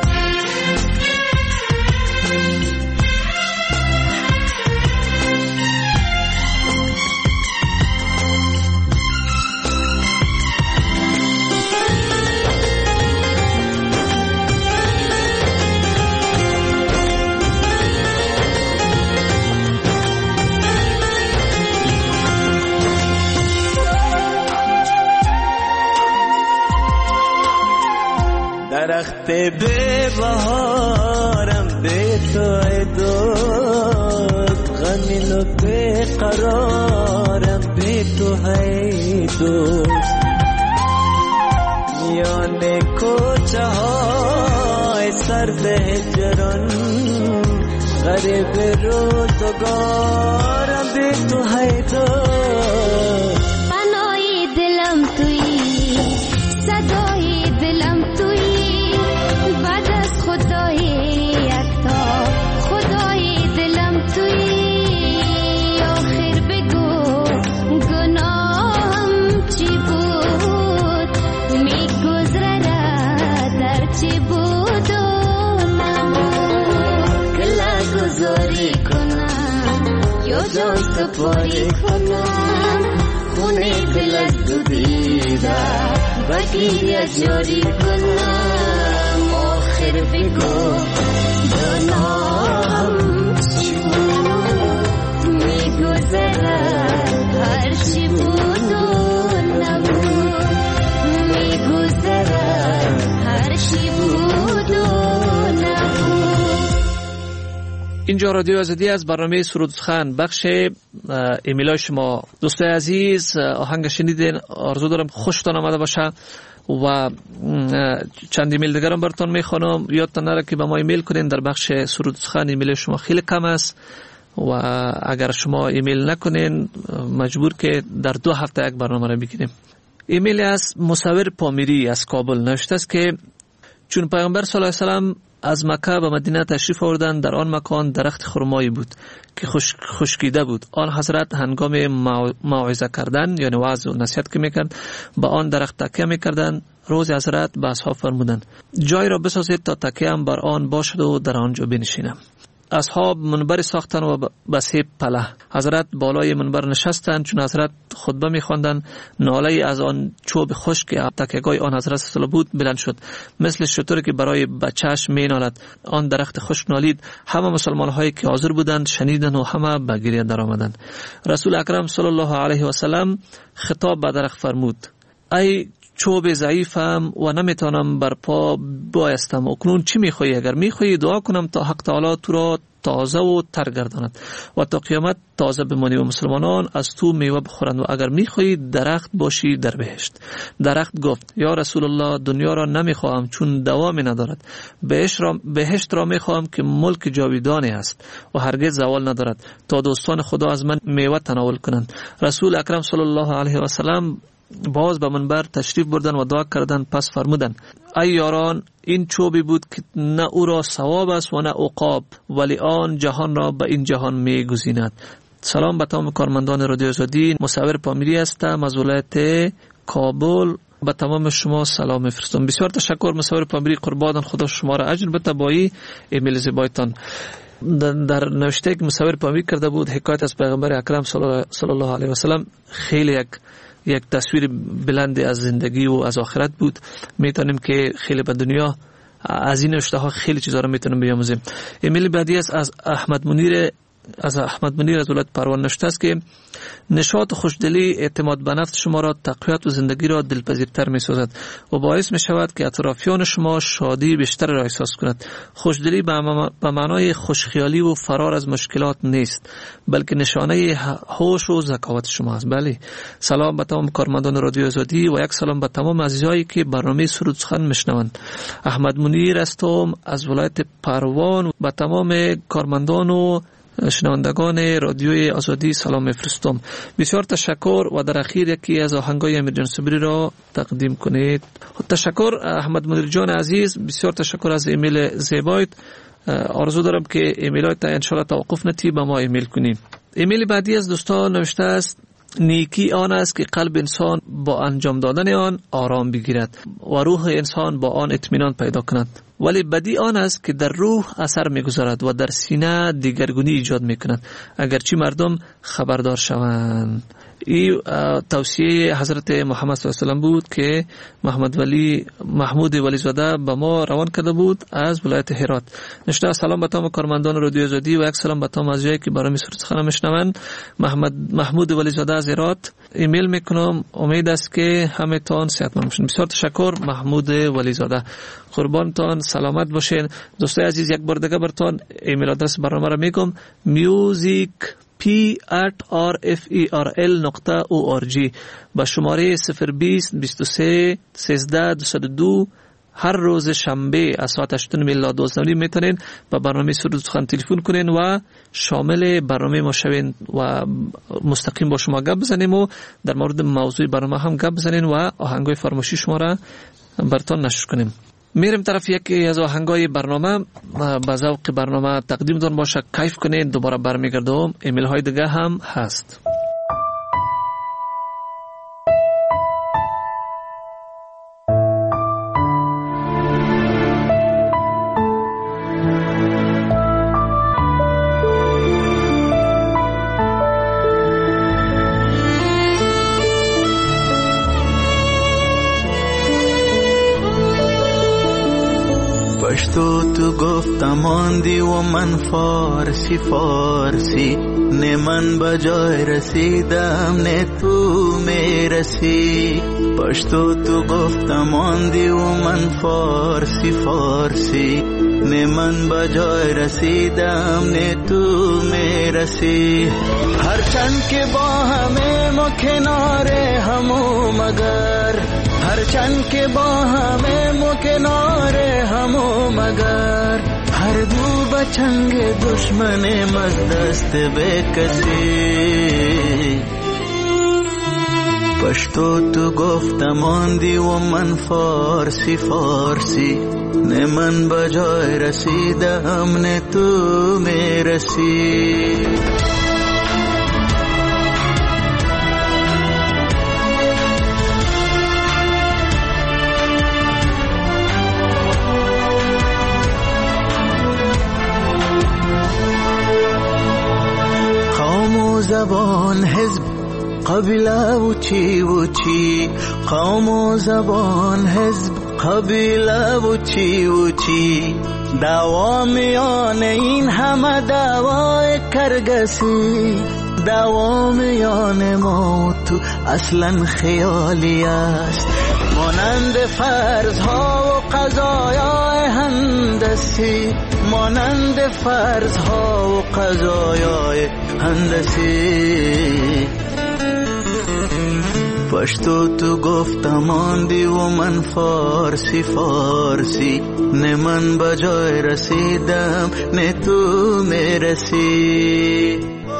درخت به بهارم به تو ای دوست، غمین و به قرارم به تو ای دوست، میان کوچه های سرد هجران غریب روزگارم به تو ای دوست. پناهی دلم تویی، صدای دلم تویی، بعد از خدای یکتا خدای دلم تویی، آخر بگو گناهم چی بود، میگذره در چی بود و نبود. کلا گذاری کنم یا جان سپاری کنم، خونه دل از دو دیده بگیری جاری کنم، آخر بگو گناهم چی بود، میگذره هر چی بود و نبود، میگذره هر چی بود و نبود. اینجا رادیو آزادی از برنامه سرود سخن بخش ایمیلای شما دوستای عزیز، آهنگ شنیدین، آرزو دارم خوشتان آمده باشه و چند ایمیل دیگرم براتون میخوانم. یادتان نره که به ما ایمیل کنین، در بخش سرود سخن ایمیل شما خیلی کم است و اگر شما ایمیل نکنین مجبور که در دو هفته یک برنامه را بگیریم. ایمیل از مصور پامیری از کابل نوشته است که چون پیامبر صلی الله علیه و سلم از مکه به مدینه تشریف آوردند، در آن مکان درخت خرمایی بود که خشک خشکیده بود. آن حضرت هنگام موعظه کردن یعنی وعظ و نصیحت که میکرد به آن درخت تکیه میکردند. روز حضرت به اصحاب فرمودند جای را بسازید تا تکیه‌ام بر آن باشد و در آنجا بنشینم. اصحاب منبر ساختن و به سه پله حضرت بالای منبر نشستند. چون حضرت خطبه می‌خواندند ناله از آن چوب خشک که تکیه‌گاه آن حضرت صلی بود بلند شد، مثل شتری که برای بچه‌اش می‌نالد. آن درخت خشک نالید. همه مسلمان‌هایی که حاضر بودند شنیدند و همه به گریه درآمدند. رسول اکرم صلی الله علیه و سلم خطاب به درخت فرمود ای چوب ضعیفم و نمیتونم بر پا بایستم، اکنون چی میخوایی؟ اگر میخوایی دعا کنم تا حق تعالی تو را تازه و تر گرداند و تا قیامت تازه بمانی و مسلمانان از تو میوه بخورند، و اگر میخوایی درخت باشی در بهشت. درخت گفت یا رسول الله دنیا را نمیخواهم چون دوامی ندارد، بهشت را, بهشت را میخواهم که ملک جاویدانی است و هرگز زوال ندارد تا دوستان خدا از من میوه تناول کنند. رسول اکرم صلی الله علیه و سلم باز به منبر تشریف بردن و دعا کردند. پس فرمودند ای یاران، این چوبی بود که نه او را ثواب است و نه عقاب، ولی آن جهان را به این جهان می گزیند. سلام به تمام کارمندان رادیو آزادی. مصور پامیری هستم از ولایت کابل. به تمام شما سلام میفرستم. بسیار تشکر مصور پامیری، قربان خدا شما را اجر بده با این ایمیل زیبایتان. در نوشته که مصور پامیری کرده بود حکایت از پیغمبر اکرم صلی الله علیه و سلم خیلی یک یک تصویر بلند از زندگی و از آخرت بود. میتونیم که خیلی به دنیا از این نوشته ها خیلی چیزا رو میتونیم بیاموزیم. ایمیل بعدی است از احمد منیر از احمد منیر از ولایت پروان نوشته است که نشاط و خوشدلی اعتماد به نفس شما را تقویت و زندگی را دلپذیرتر می سازد و باعث می شود که اطرافیان شما شادی بیشتر را احساس کند. خوشدلی به معنای خوشخیالی و فرار از مشکلات نیست، بلکه نشانه هوش و ذکاوت شما است. بله، سلام به تمام کارمندان رادیو آزادی و یک سلام به تمام عزیزایی که برنامه سرود سخن میشنوند. احمد منیر هستم از ولایت پروان. به تمام کارمندان و شنوندگان رادیوی آزادی سلام میفرستم. بسیار تشکر و در اخیر یکی از آهنگای امیرجان صبری را تقدیم کنید. تشکر احمد مدیر جان عزیز، بسیار تشکر از ایمیل زیبایت. آرزو دارم که ایمیلات تا انشالله توقف نتی به ما ایمیل کنیم. ایمیل بعدی از دوستان نوشته است: نیکی آن است که قلب انسان با انجام دادن آن آرام بگیرد و روح انسان با آن اطمینان پیدا کند، ولی بدی آن است که در روح اثر میگذارد و در سینه دیگرگونی ایجاد میکند اگرچه مردم خبردار شوند. این توصیه حضرت محمد صلی الله علیه و سلم بود که محمد ولی محمود ولی زاده به ما روان کرده بود از ولایت هرات. نشته سلام به تمام کارمندان رادیو آزادی و یک سلام به تمام از جایی که برای سخن میشنوند. محمد محمود ولی زاده از هرات ایمیل میکنم. امید است که همه تان صحتمند باشین. بسیار تشکر محمود ولی زاده، قربانتان، سلامت باشین. دوستای عزیز یک بار دیگه براتون ایمیل آدرس برنامه را میگم: music p at r f e r l نقطه او آر جی با شماره صفر بیست بیست و سه سیزده دویست و دو. هر روز شنبه از ساعت هشت الا دوازده میتونین به برنامه سرود سخن تلفن کنین و شامل برنامه ما شوین و مستقیم با شما گپ بزنیم و در مورد موضوع برنامه هم گپ بزنین و آهنگای فرمایشی شما را براتون نشر کنیم. میریم طرف یکی از آهنگای برنامه. با ذوق برنامه تقدیم دون باشه، کیف کنین. دوباره برمیگردم. ایمیل های دیگه هم هست. پشتو تو گفتم آندی و من فارسی فارسی، نه من بجای رسیدم نه تو میرسی. پشتو تو گفتم آندی و من فارسی فارسی، نه من بجای رسیدم نه تو میرسی. هرچند که با همه ما کناره همو مگر، هرچند که با همه ما کناره همو مگر، هر دو بچنگ دشمن از دست به کسی. پشتو تو گفتم آندی و من فارسی فارسی، نه من بجای رسیدم نه تو میرسی. زبان حزب قبیله و چی و چی، قوم و زبان حزب قبیله و چی و چی، دعوا میان این همه دعوای کرگسی، دعوا میان ما و تو اصلا خیالی است، مانند فرضها و قضایای هندسی، مانند فرضها و قضایای هندسی. پشتو تو گفتم آندی و من فارسی فارسی، نه من بجای رسیدم نه تو میرسی.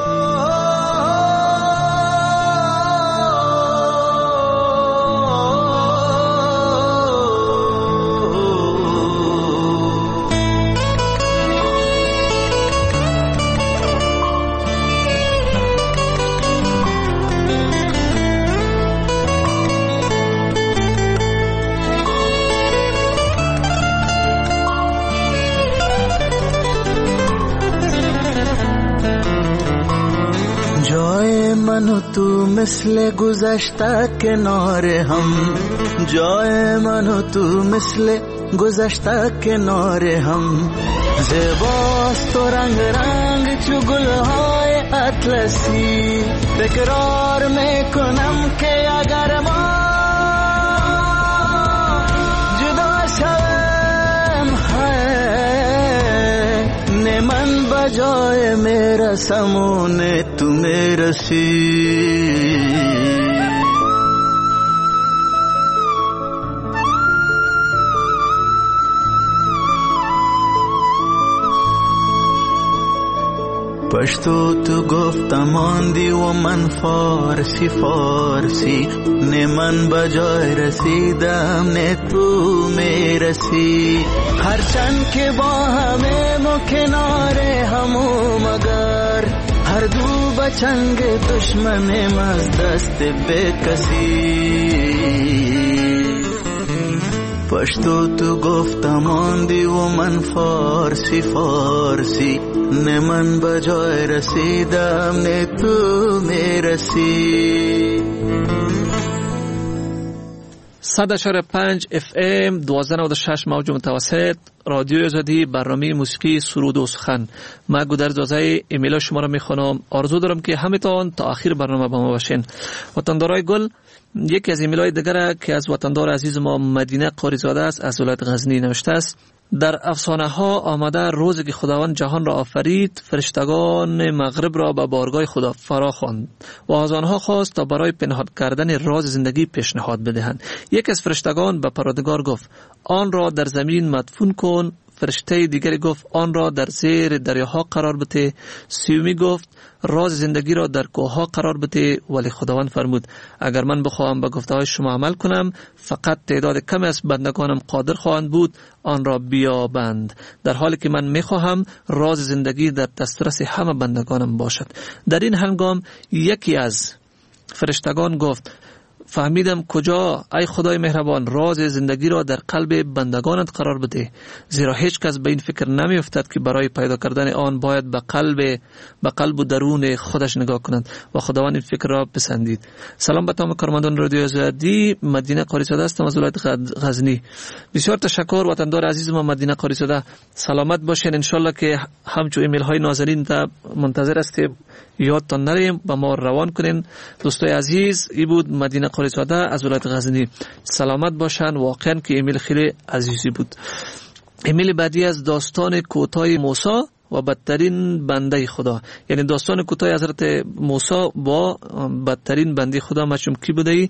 من و تو مثل گذشته کنار هم، جای من و تو مثل گذشته کنار هم، زیباست و رنگ رنگ چو گلهای اطلسی، تکرار میکنم که اگر ما جدا شویم نه من بجای میرسم و نه تو میرسی. پشتو تو گفتم ماندی و من فارسی فارسی، نه من بجای رسیدم نه تو میرسی. هرچند که با همه ما کنار همو مگر، هر دو بچنگ دشمنم از دست به کسی. پشتو تو گفتم ماندی و من فارسی فارسی، نه من بجای رسیدم نه تو میرسی. صد اشاره پنج اف ام دوازده نود و شش موج متوسط رادیو آزادی، برنامه موسیقی سرود و سخن. من گودرز آزای ایمیل شما را میخوانم. آرزو دارم که همتان تا آخر برنامه با ما باشین. وطندارای گل، یکی از ایمیل‌های دیگر که از وطندار عزیز ما مدینه قاریزاده است از ولایت غزنی نوشته است: در افسانه ها آمده روزی که خداوند جهان را آفرید، فرشتگان مغرب را به بارگاه خدا فرا خواند و از آنها خواست تا برای پنهان کردن راز زندگی پیشنهاد بدهند. یک از فرشتگان به پروردگار گفت آن را در زمین مدفون کن. فرشته دیگری گفت آن را در زیر دریاها قرار بده. سیومی گفت راز زندگی را در کوهها قرار بده. ولی خداوند فرمود اگر من بخواهم به گفته های شما عمل کنم، فقط تعداد کمی از بندگانم قادر خواهند بود آن را بیابند، در حالی که من میخواهم راز زندگی در دسترس همه بندگانم باشد. در این هنگام یکی از فرشتگان گفت فهمیدم کجا ای خدای مهربان راز زندگی را در قلب بندگانت قرار بده، زیرا هیچ کس به این فکر نمی افتد که برای پیدا کردن آن باید به قلب به قلب و درون خودش نگاه کنند و خداوند این فکر را پسندید. سلام به تمام کارمندان رادیو آزادی. مدینه قاریزاده هستم از ولایت غزنی. بسیار تشکر وطندار عزیز ما مدینه قاریزاده. سلامت باشین. ان شاء الله که همچو ایمیل های نازنین تا منتظر هستیم، یادتان نریم با ما روان کنین. دوستای عزیز، ای بود مدینه قاریزاده از ولایت غزنی. سلامت باشن. واقعا که ایمیل خیلی عزیزی بود. ایمیل بعدی از داستان کوتاه موسی و بدترین بنده خدا، یعنی داستان کوتاه حضرت موسی با بدترین بنده خدا. مچم کی بوده؟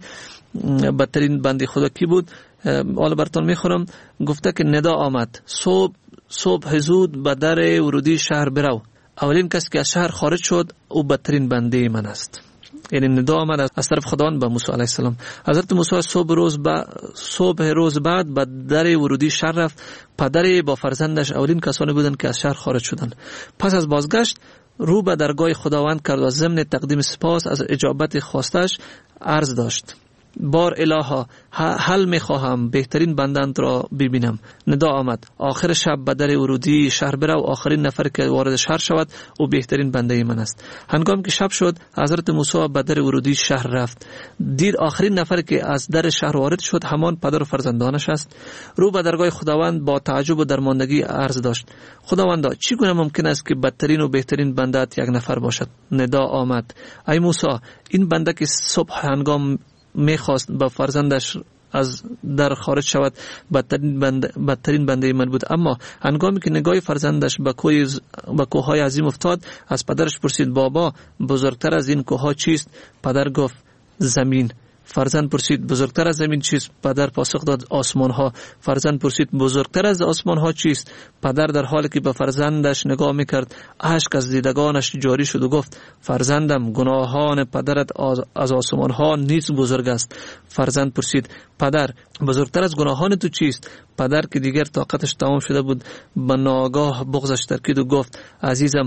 بدترین بنده خدا کی بود؟ حالا براتون میخورم. گفته که ندا آمد صبح صبح زود به در ورودی شهر برو. اولین کس که از شهر خارج شد او بدترین بنده من است. یعنی ندا آمد از طرف خداوند به موسی علیه السلام. حضرت موسی صبح روز با صبح روز بعد به در ورودی شهر رفت. پدر با فرزندش اولین کسانی بودند که از شهر خارج شدند. پس از بازگشت رو به درگاه خداوند کرد و ضمن تقدیم سپاس از اجابت خواستش عرض داشت: بار الها، حل میخواهم بهترین بندند را ببینم. ندا آمد آخر شب به در ورودی شهر برو، آخرین نفر که وارد شهر شود او بهترین بنده من است. هنگام که شب شد حضرت موسی به در ورودی شهر رفت. دید آخرین نفر که از در شهر وارد شد همان پدر و فرزندانش است. رو به درگاه خداوند با تعجب و درماندگی عرض داشت: خداوندا، چگونه ممکن است که بدترین و بهترین بنده‌ات یک نفر باشد؟ ندا آمد: ای موسی، این بنده که صبح هنگام میخواست با فرزندش از در خارج شود بدترین بنده بدترین بنده من بود، اما هنگامی که نگاه فرزندش به کوه به کوههای عظیم افتاد از پدرش پرسید: بابا، بزرگتر از این کوهها چیست؟ پدر گفت: زمین. فرزند پرسید: بزرگتر از زمین چیست؟ پدر پاسخ داد: آسمان ها. فرزند پرسید: بزرگتر از آسمان ها چیست؟ پدر در حالی که به فرزندش نگاه میکرد اشک از دیدگانش جاری شد و گفت: فرزندم، گناهان پدرت از آسمان ها نیز بزرگ است. فرزند پرسید: پدر، بزرگتر از گناهان تو چیست؟ پدر که دیگر طاقتش تمام شده بود به ناگاه بغضش ترکید و گفت: عزیزم،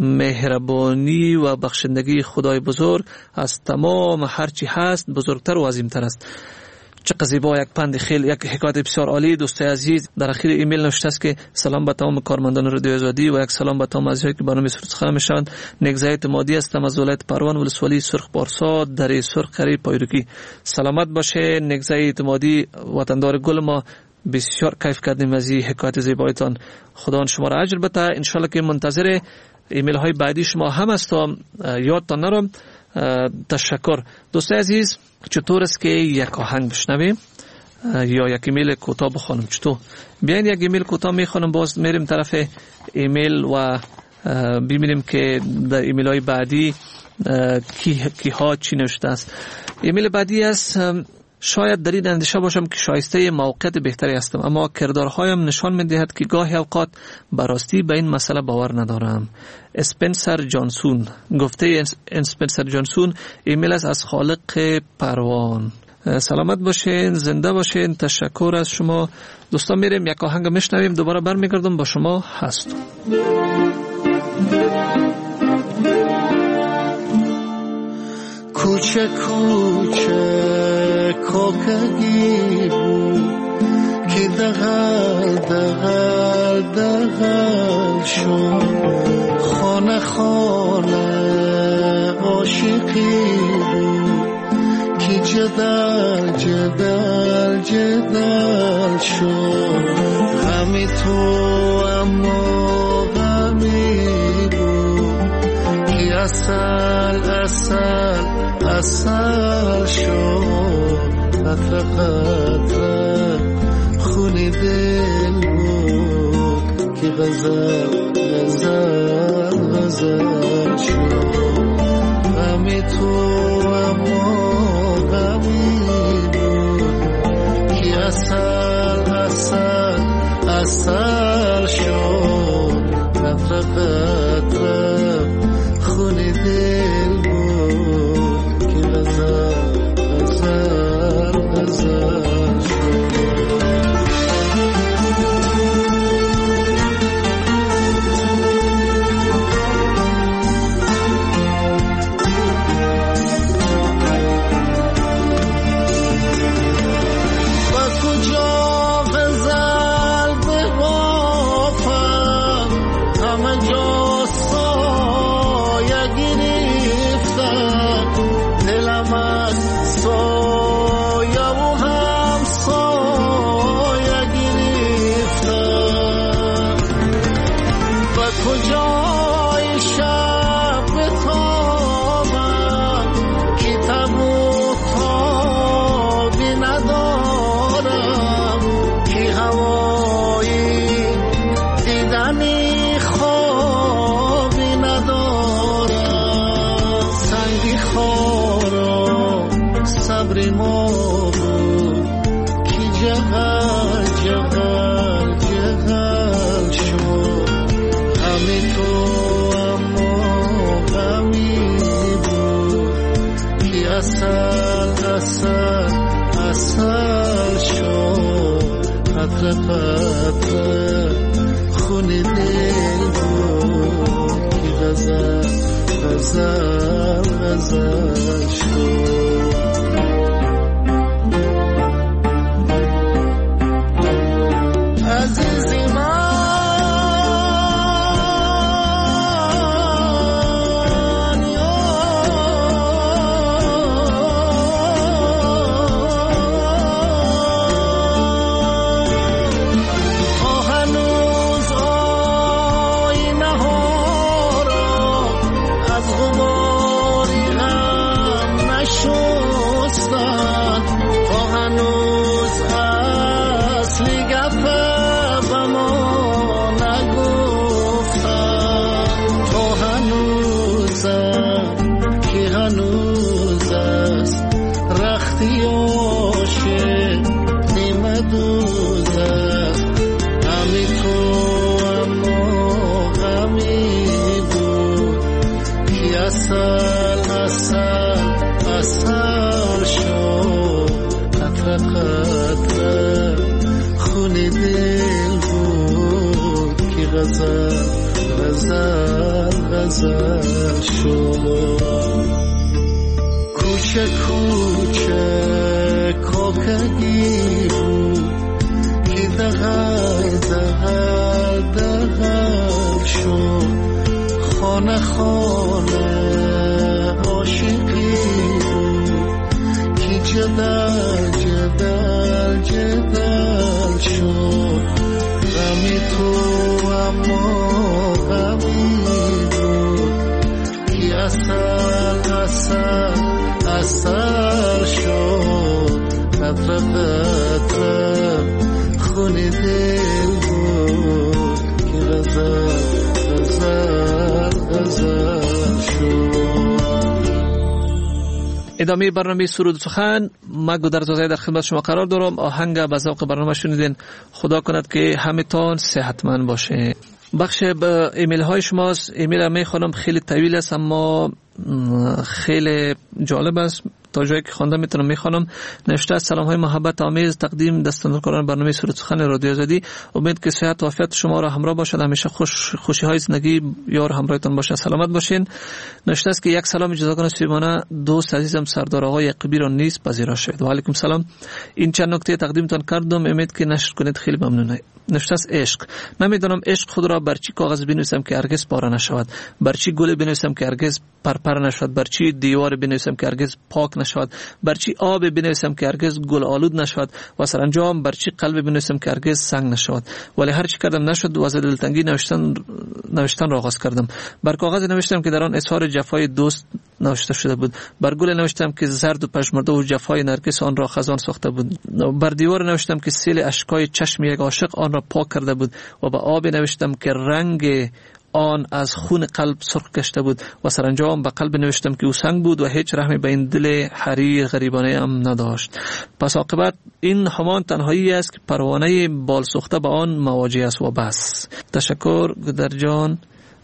مهربانی و بخشندگی خدای بزرگ از تمام هرچی هست بزرگتر و عظیمتر است. چقدر زیبا! یک پند خیلی، یک حکایت بسیار عالی. دوستای عزیز، در اخیر ایمیل نوشته است که سلام به تمام کارمندان رادیو آزادی و یک سلام به تمام عزیزانی که برنامه سرود سخن میشوند. نگزه اعتمادی هستم از ولایت پروان، ولسوالی سرخ پارسا، در سرخ قریب پایروکی. سلامت باشه نگزه اعتمادی، وطندار گل ما. بسیار کیف کردیم از این حکایت زیبایتان. خدا شما را اجر بده. ان شاء الله که منتظر ایمیل های بعدی شما هم هستم. یادتان نرم. تشکر. دوستای عزیز، چطور است که یک آهنگ بشنویم یا یک ایمیل کوتاه بخونم؟ چطور؟ بیاین یک ایمیل کوتاه میخونم، باز میریم طرف ایمیل و ببینیم که در ایمیل های بعدی کی, کی ها چی نوشته است. ایمیل بعدی است شاید در این اندیشه باشم که شایسته موقعیت بهتری هستم، اما کردارهایم نشان می‌دهد که گاهی اوقات به راستی به این مسئله باور ندارم. اسپنسر جانسون گفته اسپنسر جانسون ایمیل است از خالق پروان. سلامت باشین، زنده باشین. تشکر از شما دوستان. میریم یک آهنگ میشنویم، دوباره برمیگردم با شما هستم. کوچه کوچه کوکگی بود که دغل دغل دغل شد، خانه خانه عاشقی بود که جدل جدل جدل شد. همی تو اما غمی بود که اصل اصل اصل شد. قطره قطره خونی دل بود که غزل غزل غزل شد. غمی تو اما غمی بود که اصل اصل اصل شد. قطره قطره خونی دل بود که غزل غزل غزل خونی دل بود که غزل غزل غزل شد. عزیزی من کوچه کوچه کوکگی بود که دغل دغل دغل شد. خانه خانه عاشقی بود که جدل جدل جدل شد. غمی تو اما غمی اصل اصل اصل شد. قطره قطره خونی دل بود که غزل غزل غزل شد. ادامه برنامه سرود سخن ما گودرزاده در خدمت شما قرار دارم. آهنگ به ذوق برنامه شنیدین. خدا کند که همتون صحتمند باشه. بخش به ایمیل های شماست. ایمیل می خونم خیلی طویل است اما خیلی جالب است. تا جایی که خوانده میتونم میخوانم. نوشته سلام های محبت آمیز تقدیم دستاندرکاران برنامه سرود سخن رادیو آزادی. امید که صحت و عافیت شما را همراه باشد. همیشه خوش خوشی های زندگی یار همراهتان باشه. سلامت باشین. نوشته است که یک سلام جزاگان سیمانه دوست عزیزم سردار آقای یعقوبی را نیست پذیرا شد. و علیکم سلام. این چند نکته تقدیمتان کردم. امید که نشر کنید. خیلی ممنونم. نوشته است عشق. نمیدونم عشق خود را بر چی کاغذ بنویسم که هرگز پاره نشود، بر چی گل بنویسم که هرگز پرپر نشود، بر چی دیوار بنویسم که هرگز پاک نشود، بر چی آب بنویسم که هرگز گل آلود نشود و سرانجام بر چی قلب بنویسم که هرگز سنگ نشود. ولی هر چی کردم نشد و از دلتنگی نوشتن نوشتن را آغاز کردم. بر کاغذ نوشتم که در آن اظهار جفای دوست نوشته شده بود. بر گل نوشتم که زرد و پژمرده و جفای نرگس آن را خزان ساخته بود. بر دیوار نوشتم که سیل اشکای چشم یک عاشق آن را پاک کرده بود و به آب نوشتم که رنگ آن از خون قلب سرخ گشته بود و سرانجام به قلب نوشتم که او سنگ بود و هیچ رحمی به این دل حریر غریبانه ام نداشت. پس عاقبت این همان تنهایی است که پروانه بال سوخته به آن مواجه است و بس. تشکر گدر جان.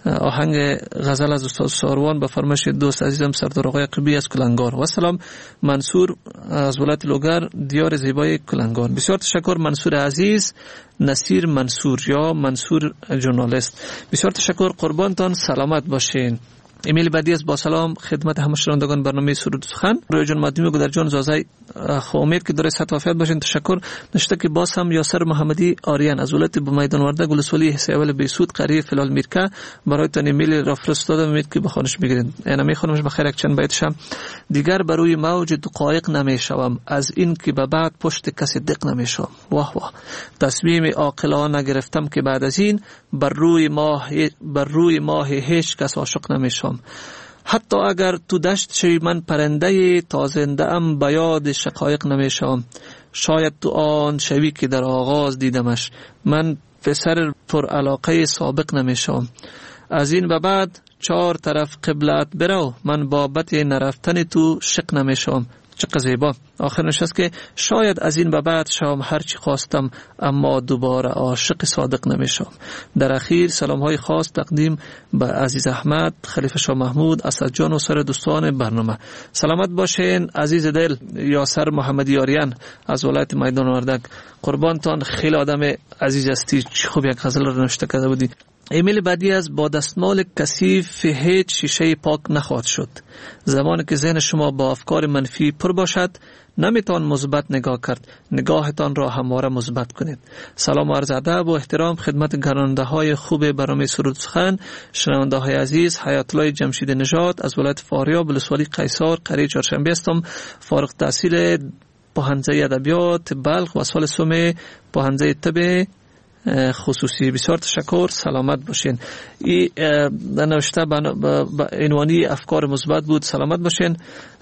آهنگ غزل از استاد ساروان به فرمایش دوست عزیزم سردار آقای یعقوبی از کلنگار. و سلام منصور از ولایت لوگر دیار زیبای کلنگار. بسیار تشکر منصور عزیز. نصیر منصور یا منصور ژورنالیست. بسیار تشکر قربانتان. سلامت باشین. ایمیل بعدی از با سلام خدمت همه شنوندگان برنامه سرود سخن. روی جان مدیمی گدر جان زازای خو امید که داره صحت و عافیت باشین. تشکر. نشته که باز هم یاسر محمدی آریان از ولایت میدان وردک ولسوالی حصه اول بیسود قریه فلال میرکه برایتان ایمیل را فرستادم. امید که بخونش بگیرین. انا میخونمش بخیر یک چند بیتشم. دیگر بر روی موج دقایق نمیشوم، از این که به بعد پشت کسی دق نمیشوم. واه واه. تصمیم عاقلانه گرفتم که بعد از این بر روی ماه بر روی ماه هیچ کس عاشق نمیشوم. حتی اگر تو دشت شوی من پرنده تازنده ام به یاد شقایق نمیشم. شاید تو آن شوی که در آغاز دیدمش، من پسر پر علاقه سابق نمیشم. از این به بعد چهار طرف قبلت برو، من بابت نرفتن تو شق نمیشم. چقدر زیبا. آخر نشست که شاید از این به بعد شام هر چی خواستم اما دوباره عاشق صادق نمیشم. در اخیر سلام های خاص تقدیم به عزیز احمد، خلیفه شاه محمود، اسد جان و سر دوستان برنامه. سلامت باشین عزیز دل. یاسر محمدی آریان از ولایت میدان وردک. قربانتان. خیلی آدم عزیز هستی. خوب یک غزل رو نوشته کرده بودی. ایمیل بعدی از با دستمال کثیف هیچ شیشه پاک نخواهد شد. زمانی که ذهن شما با افکار منفی پر باشد نمیتوان مثبت نگاه کرد. نگاهتان را همواره مثبت کنید. سلام و عرض ادب و احترام خدمت گراننده های خوب برنامه سرود سخن، شنونده های عزیز. حیات الله جمشید نژاد از ولایت فاریاب ولسوالی قیصر قریه چهارشنبه هستم. فارغ التحصیل پوهنځی ادبیات بلخ و سال سوم پوهنځی طب خصوصی. بسیار تشکر. سلامت باشین. این نوشته به عنوانی افکار مثبت بود. سلامت باشین.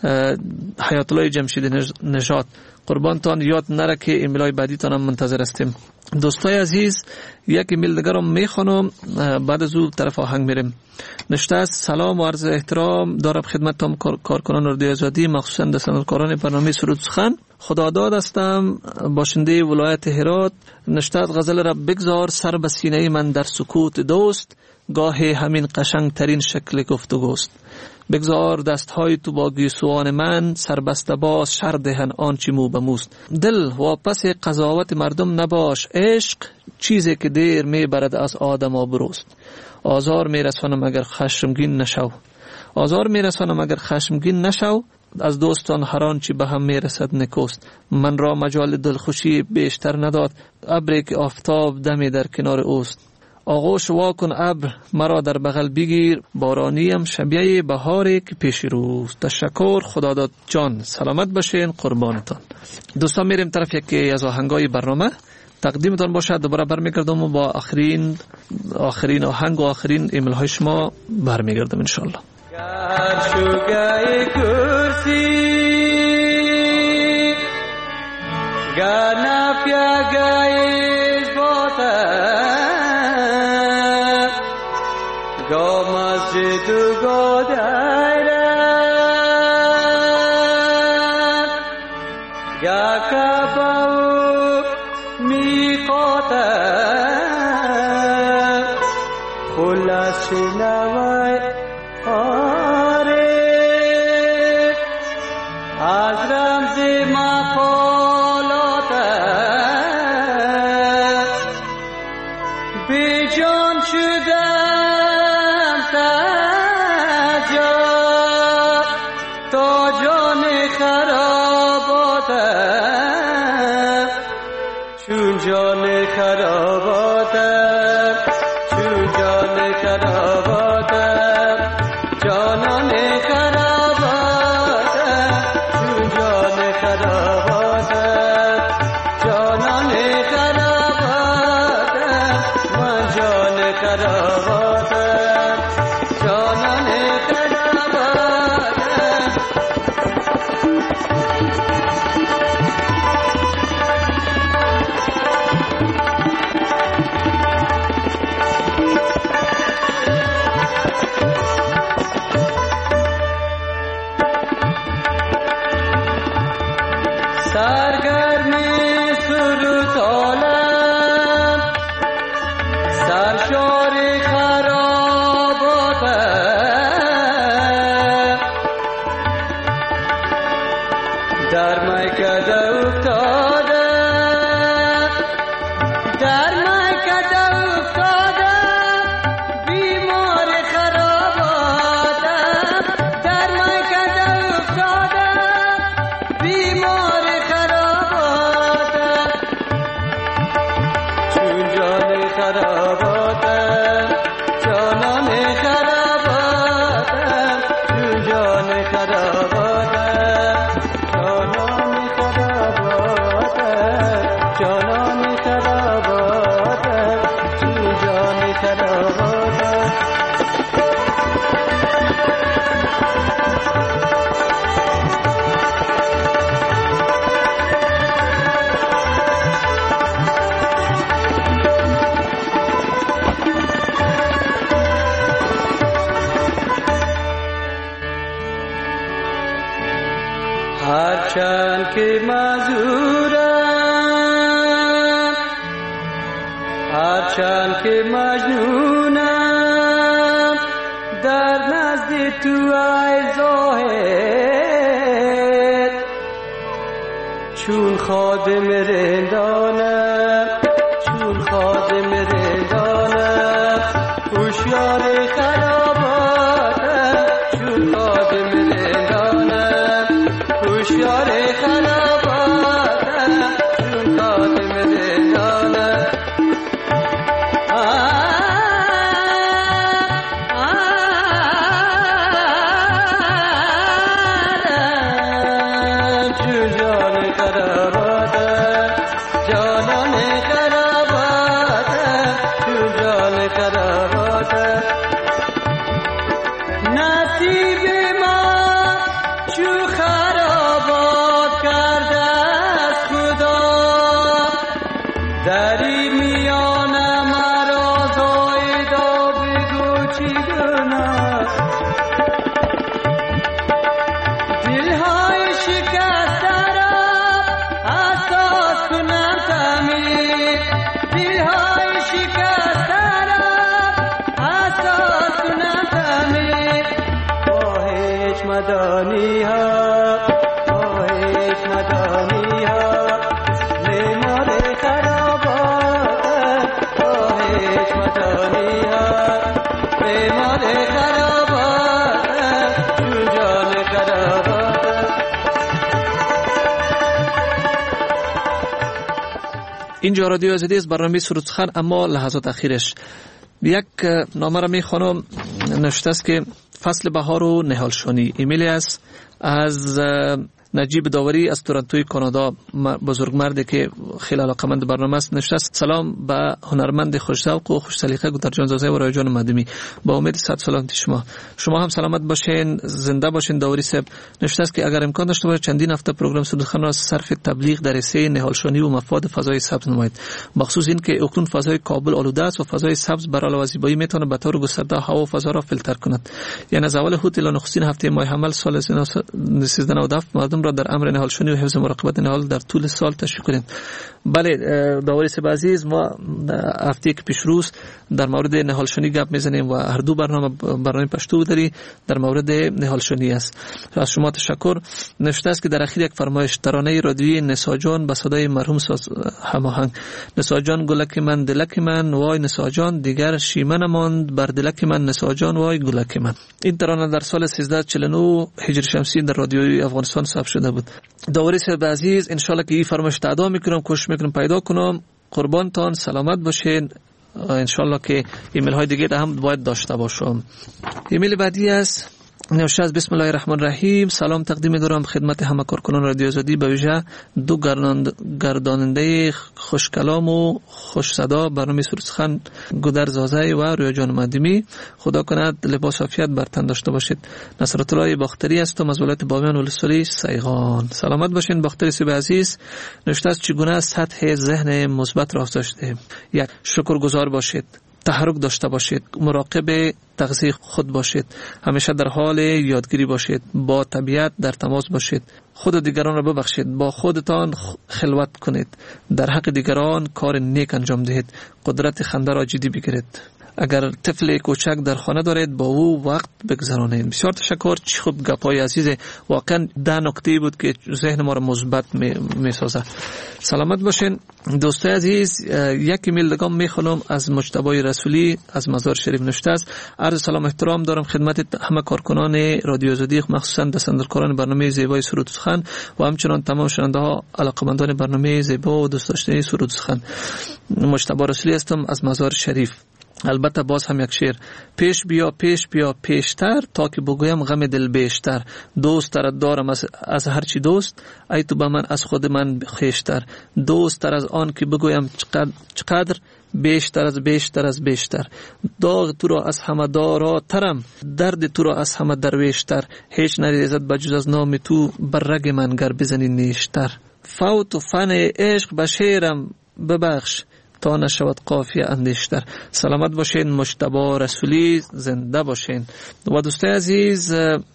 حیات الله جمشید نژاد. قربانتان. یاد نره که ایمیلای بعدی تانم منتظر هستیم. دوستای عزیز یک ایمیل دیگر رو میخوانم بعد از او طرف آهنگ میریم. نوشته است سلام و عرض احترام دارم خدمت تمام کارکنان رادیو آزادی مخصوصا دستاندرکاران برنامه سرود سخن. خداداد هستم باشنده ولایت هرات. نوشته است غزل را بگذار سر به سینه من در سکوت دوست، گاهی همین قشنگ ترین شکل گفتگوست. بگذار دستهای تو با گیسوان من، سربسته باز شر دهن آنچه مو به موست. دل واپس قضاوت مردم نباش، عشق چیزی که دیر میبرد از آدم آبروست. آزار میرسانم اگر خشمگین نشو، آزار میرسانم اگر خشمگین نشو، از دوستان هر آنچه به هم میرسد نکوست. من را مجال دلخوشی بیشتر نداد، ابری که آفتاب دمی در کنار اوست. آغوش واکن ابر مرا در بغل بگیر، بارانیم شبیه بهاری که پیش روست. تشکر. خداداد جان. سلامت باشین. قربانتان. دوستان میریم طرف یکی از آهنگای برنامه تقدیمتان باشد. دوباره برمیگردم و با آخرین آخرین آهنگ و آخرین ایمیل های شما برمیگردم انشالله. گر شوگای کرسی گر نفیگای باتا گا مسجد گا دایره یکبو میقاته خلاص شنوی آره از رمز مقالات بی جان شدم تجا تا جان خرابات چون جان خرابات چون جان خرابات جانان خرابات چون جان خرابات جانان خرابات من جان خرابات جانان خرابات سرگرمی سرود عالم سرشار خرابات در میکده افتاده در میکده افتاده بیمار خرابات در میکده افتاده بیمار خرابات چون جان خرابات جانان خرابات چون جان خرابات جانان خرابات جانان خرابات چون جان خرابات هرچند که معذورم هرچند که مجنونم در نزد تو ای زاهد چون خادم رندانم چون خادم رندانم هوشیار خراباتم چون خادم رندانم هوشیار خراباتم چون خادم رندانم چون جان خراباتم جانان خراباتم چون جان خراباتم نصیب ما چو خرابات کرده از خدا دری میان مرا زایدا بگو چی گناه دلهای شکسته را اساس کنم تعمیر دلهای شکسته را اساس کنم تعمیر با هیچ مدانی ها با هیچ مدانی ها معمار خرابات با هیچ مدانی ها معمار خرابات چون جان خرابات اینجا رادیو آزادی از برنامه سرودخان، اما لحظات اخیرش یک نامه را میخوانم. نوشته است که فصل بهار و نهالشانی. ایمیلی است از نجیب داوری از تورنتوی کانادا، بزرگمردی که خیلی علاقمند برنامه است. نوشته است: سلام به هنرمند خوش‌ذوق و خوش سلیقه گوترجان زاده و رایجان مدمی، با امید صد سلامتی شما. شما هم سلامت باشین، زنده باشین. داوری صاحب نوشته است که اگر امکان داشته باشه چندین هفته پروگرام سرودخان را صرف تبلیغ در حصه نهالشانی و مفاد فضای سبز نمایید، بخصوص این که اکنون فضای کابل آلوده است و فضای سبز برای علاوه زیبایی میتونه به طور گسترده هوا و فضا را فیلتر کند. یعنی از اول هوت الی نخستین هفته ماه حمل سال سیزده نود و هفت مردم را در امر نهالشونی و حفظ مراقبت نهال در طول سال تشویق کنید. بله داوری سب عزیز، ما هفته که پیش روز در مورد نهالشونی گپ میزنیم و هر دو برنامه برنامه پشتو داری در مورد نهالشونی است. از شما تشکر. نوشته است که در اخیر یک فرمایش ترانه رادیویی نساجان به صدای مرحوم ساز هماهنگ. نساجان گلک من دلک من وای نساجان، دیگر شیمه نماند بر دلک من نساجان وای گلک من. این ترانه در سال سیزده چهل و نه هجری شمسی در رادیوی افغانستان ثبت شده بود. داوری صاحب عزیز، ان شاء الله که این فرمایش تعدا میکنم، کوشش میکنم پیدا کنم. قربانتان، سلامت باشین. ان شاء الله که ایمیل های دیگه هم باید داشته باشم. ایمیل بعدی است نوشته است بسم الله الرحمن الرحیم. سلام تقدیم دارم خدمت همه کارکنان رادیو آزادی، به ویژه دو گرداننده خوشکلام و خوش صدا برنامه سرودسخن گودر زازه و رویا جان مدیمی. خدا کند لباس عافیت بر تن داشته باشید. نصرت الله باختری هستم از ولایت بامیان ولسوالی سیغان. سلامت باشین باختری صاحب عزیز. نوشته است چگونه سطح ذهن مثبت را افزایش دهیم؟ یک، شکرگزار باشید، تحرک داشته باشید، مراقب تغذیه خود باشید، همیشه در حال یادگیری باشید، با طبیعت در تماس باشید، خود و دیگران را ببخشید، با خودتان خلوت کنید، در حق دیگران کار نیک انجام دهید، قدرت خنده را جدی بگیرید. اگر طفل کوچک در خانه دارید با او وقت بگذرانید. بسیار تشکر. چه خوب گپای عزیز، واقعا ده نکته بود که ذهن ما را مثبت می سازه. سلامت باشین دوستای عزیز. یک ایمیل دیگه میخونم از مجتبی رسولی از مزار شریف. نوشته است عرض سلام احترام دارم خدمت همه کارکنان رادیو آزادی، مخصوصا دستاندرکاران برنامه زیبای سرود سخن و همچنان تمام شنونده ها علاقه‌مندان برنامه زیبا و دوست داشتنی سرود سخن. مجتبی رسولی هستم از مزار شریف. البته باز هم یک شعر: پیش بیا پیش بیا پیشتر تا که بگویم غم دل بیشتر، دوست تر دارم از, از هرچی دوست، ای تو به من از خود من خیشتر، دوست تر از آن که بگویم چقدر, چقدر بیشتر از بیشتر از بیشتر، داغ تو را از همه داراترم، درد تو را از همه درویشتر، هیچ نریزد بجز از نام تو بر رگ من گر بزنی نیشتر، فوت و فن عشق به شعرم ببخش تا نشود قافیه اندیشتر. سلامت باشین مجتبی رسولی، زنده باشین. و دوستای عزیز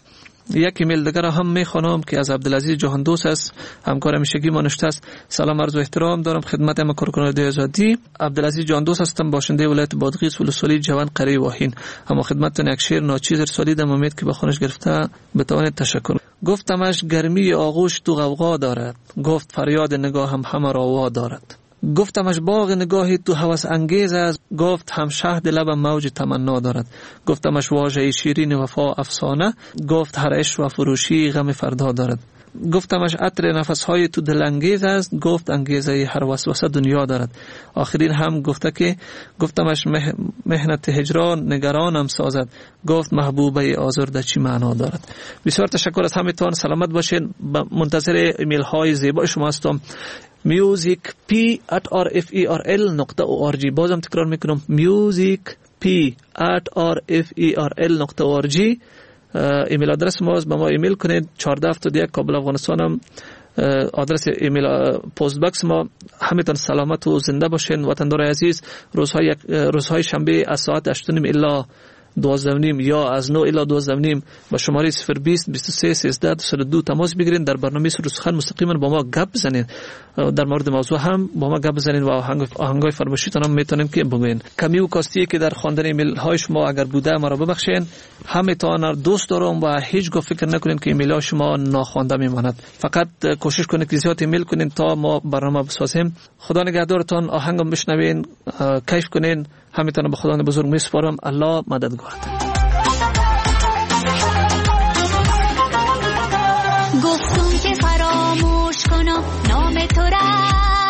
یک ایمیل دیگر هم میخوانم که از عبدالعزیز جهان دوست است، همکار همیشگی ما. نوشته است سلام عرض و احترام دارم خدمت همه کارکنان رادیو آزادی. عبدالعزیز جهان دوست هستم، باشنده ولایت بادغیس ولسوالی جوان قریه واهین. اما خدمتتون یک شعر ناچیز ارسالیدم، امید که به خونش گرفته بتوانید تشکر. گفتمش گرمی آغوش تو غوغا دارد، گفت فریاد نگاه هم همه را وا دارد. گفتمش باغ نگاهی تو هوس انگیز است، گفت هم شهد لبم موج تمنا دارد. گفتمش واژه شیرین وفا افسانه، گفت هر عشق و فروشی غم فردا دارد. گفتمش عطر نفسهای تو دل انگیز است، گفت انگیزه هر وسوسه دنیا دارد. آخرین هم گفته که گفتمش مح... محنت هجران نگرانم سازد، گفت محبوبه آزرده چی معنا دارد. بسیار تشکر از همتون، سلامت باشین. منتظر ایمیل های زیبا شما هستم. music p at r f e r l نقطه او آر جی. بازم تکرار میکنم music p at r f e r l نقطه او آر جی. ایمیل آدرس ما است، به ما ایمیل کنید. چهارده هفتاد و یک کابل افغانستان هم آدرس ایمیل پست باکس ما. همتون سلامت و زنده باشین وطندار عزیز. روزهای روزهای شنبه از ساعت هشت و نیم الی دوازده و نیم یا از نه الی دوازده و نیم با شماره صفر بیست بیست و سه سیزده دویست و دو تماس بگیرید. در برنامه سرودسخن مستقیما با ما گپ بزنید، در مورد موضوع هم با ما گپ بزنید و آهنگ آهنگای فرمایشیتون هم میتونیم که بگوین. کمی و کاستی که در خواندن ایمیل های شما اگر بوده ما را ببخشید. همتون دوست دارم و هیچ گاه فکر نکنید که ایمیل های شما ناخوانده میماند. فقط کوشش کنید که زیاد ایمیل کنید تا ما برنامه بسازیم. خدا نگهدارتان. آهنگم بشنوین، کیف کنین. همتون به خدا بزرگ میسپارم. الله مددگار. گفتم که فراموش کنم نام تو را،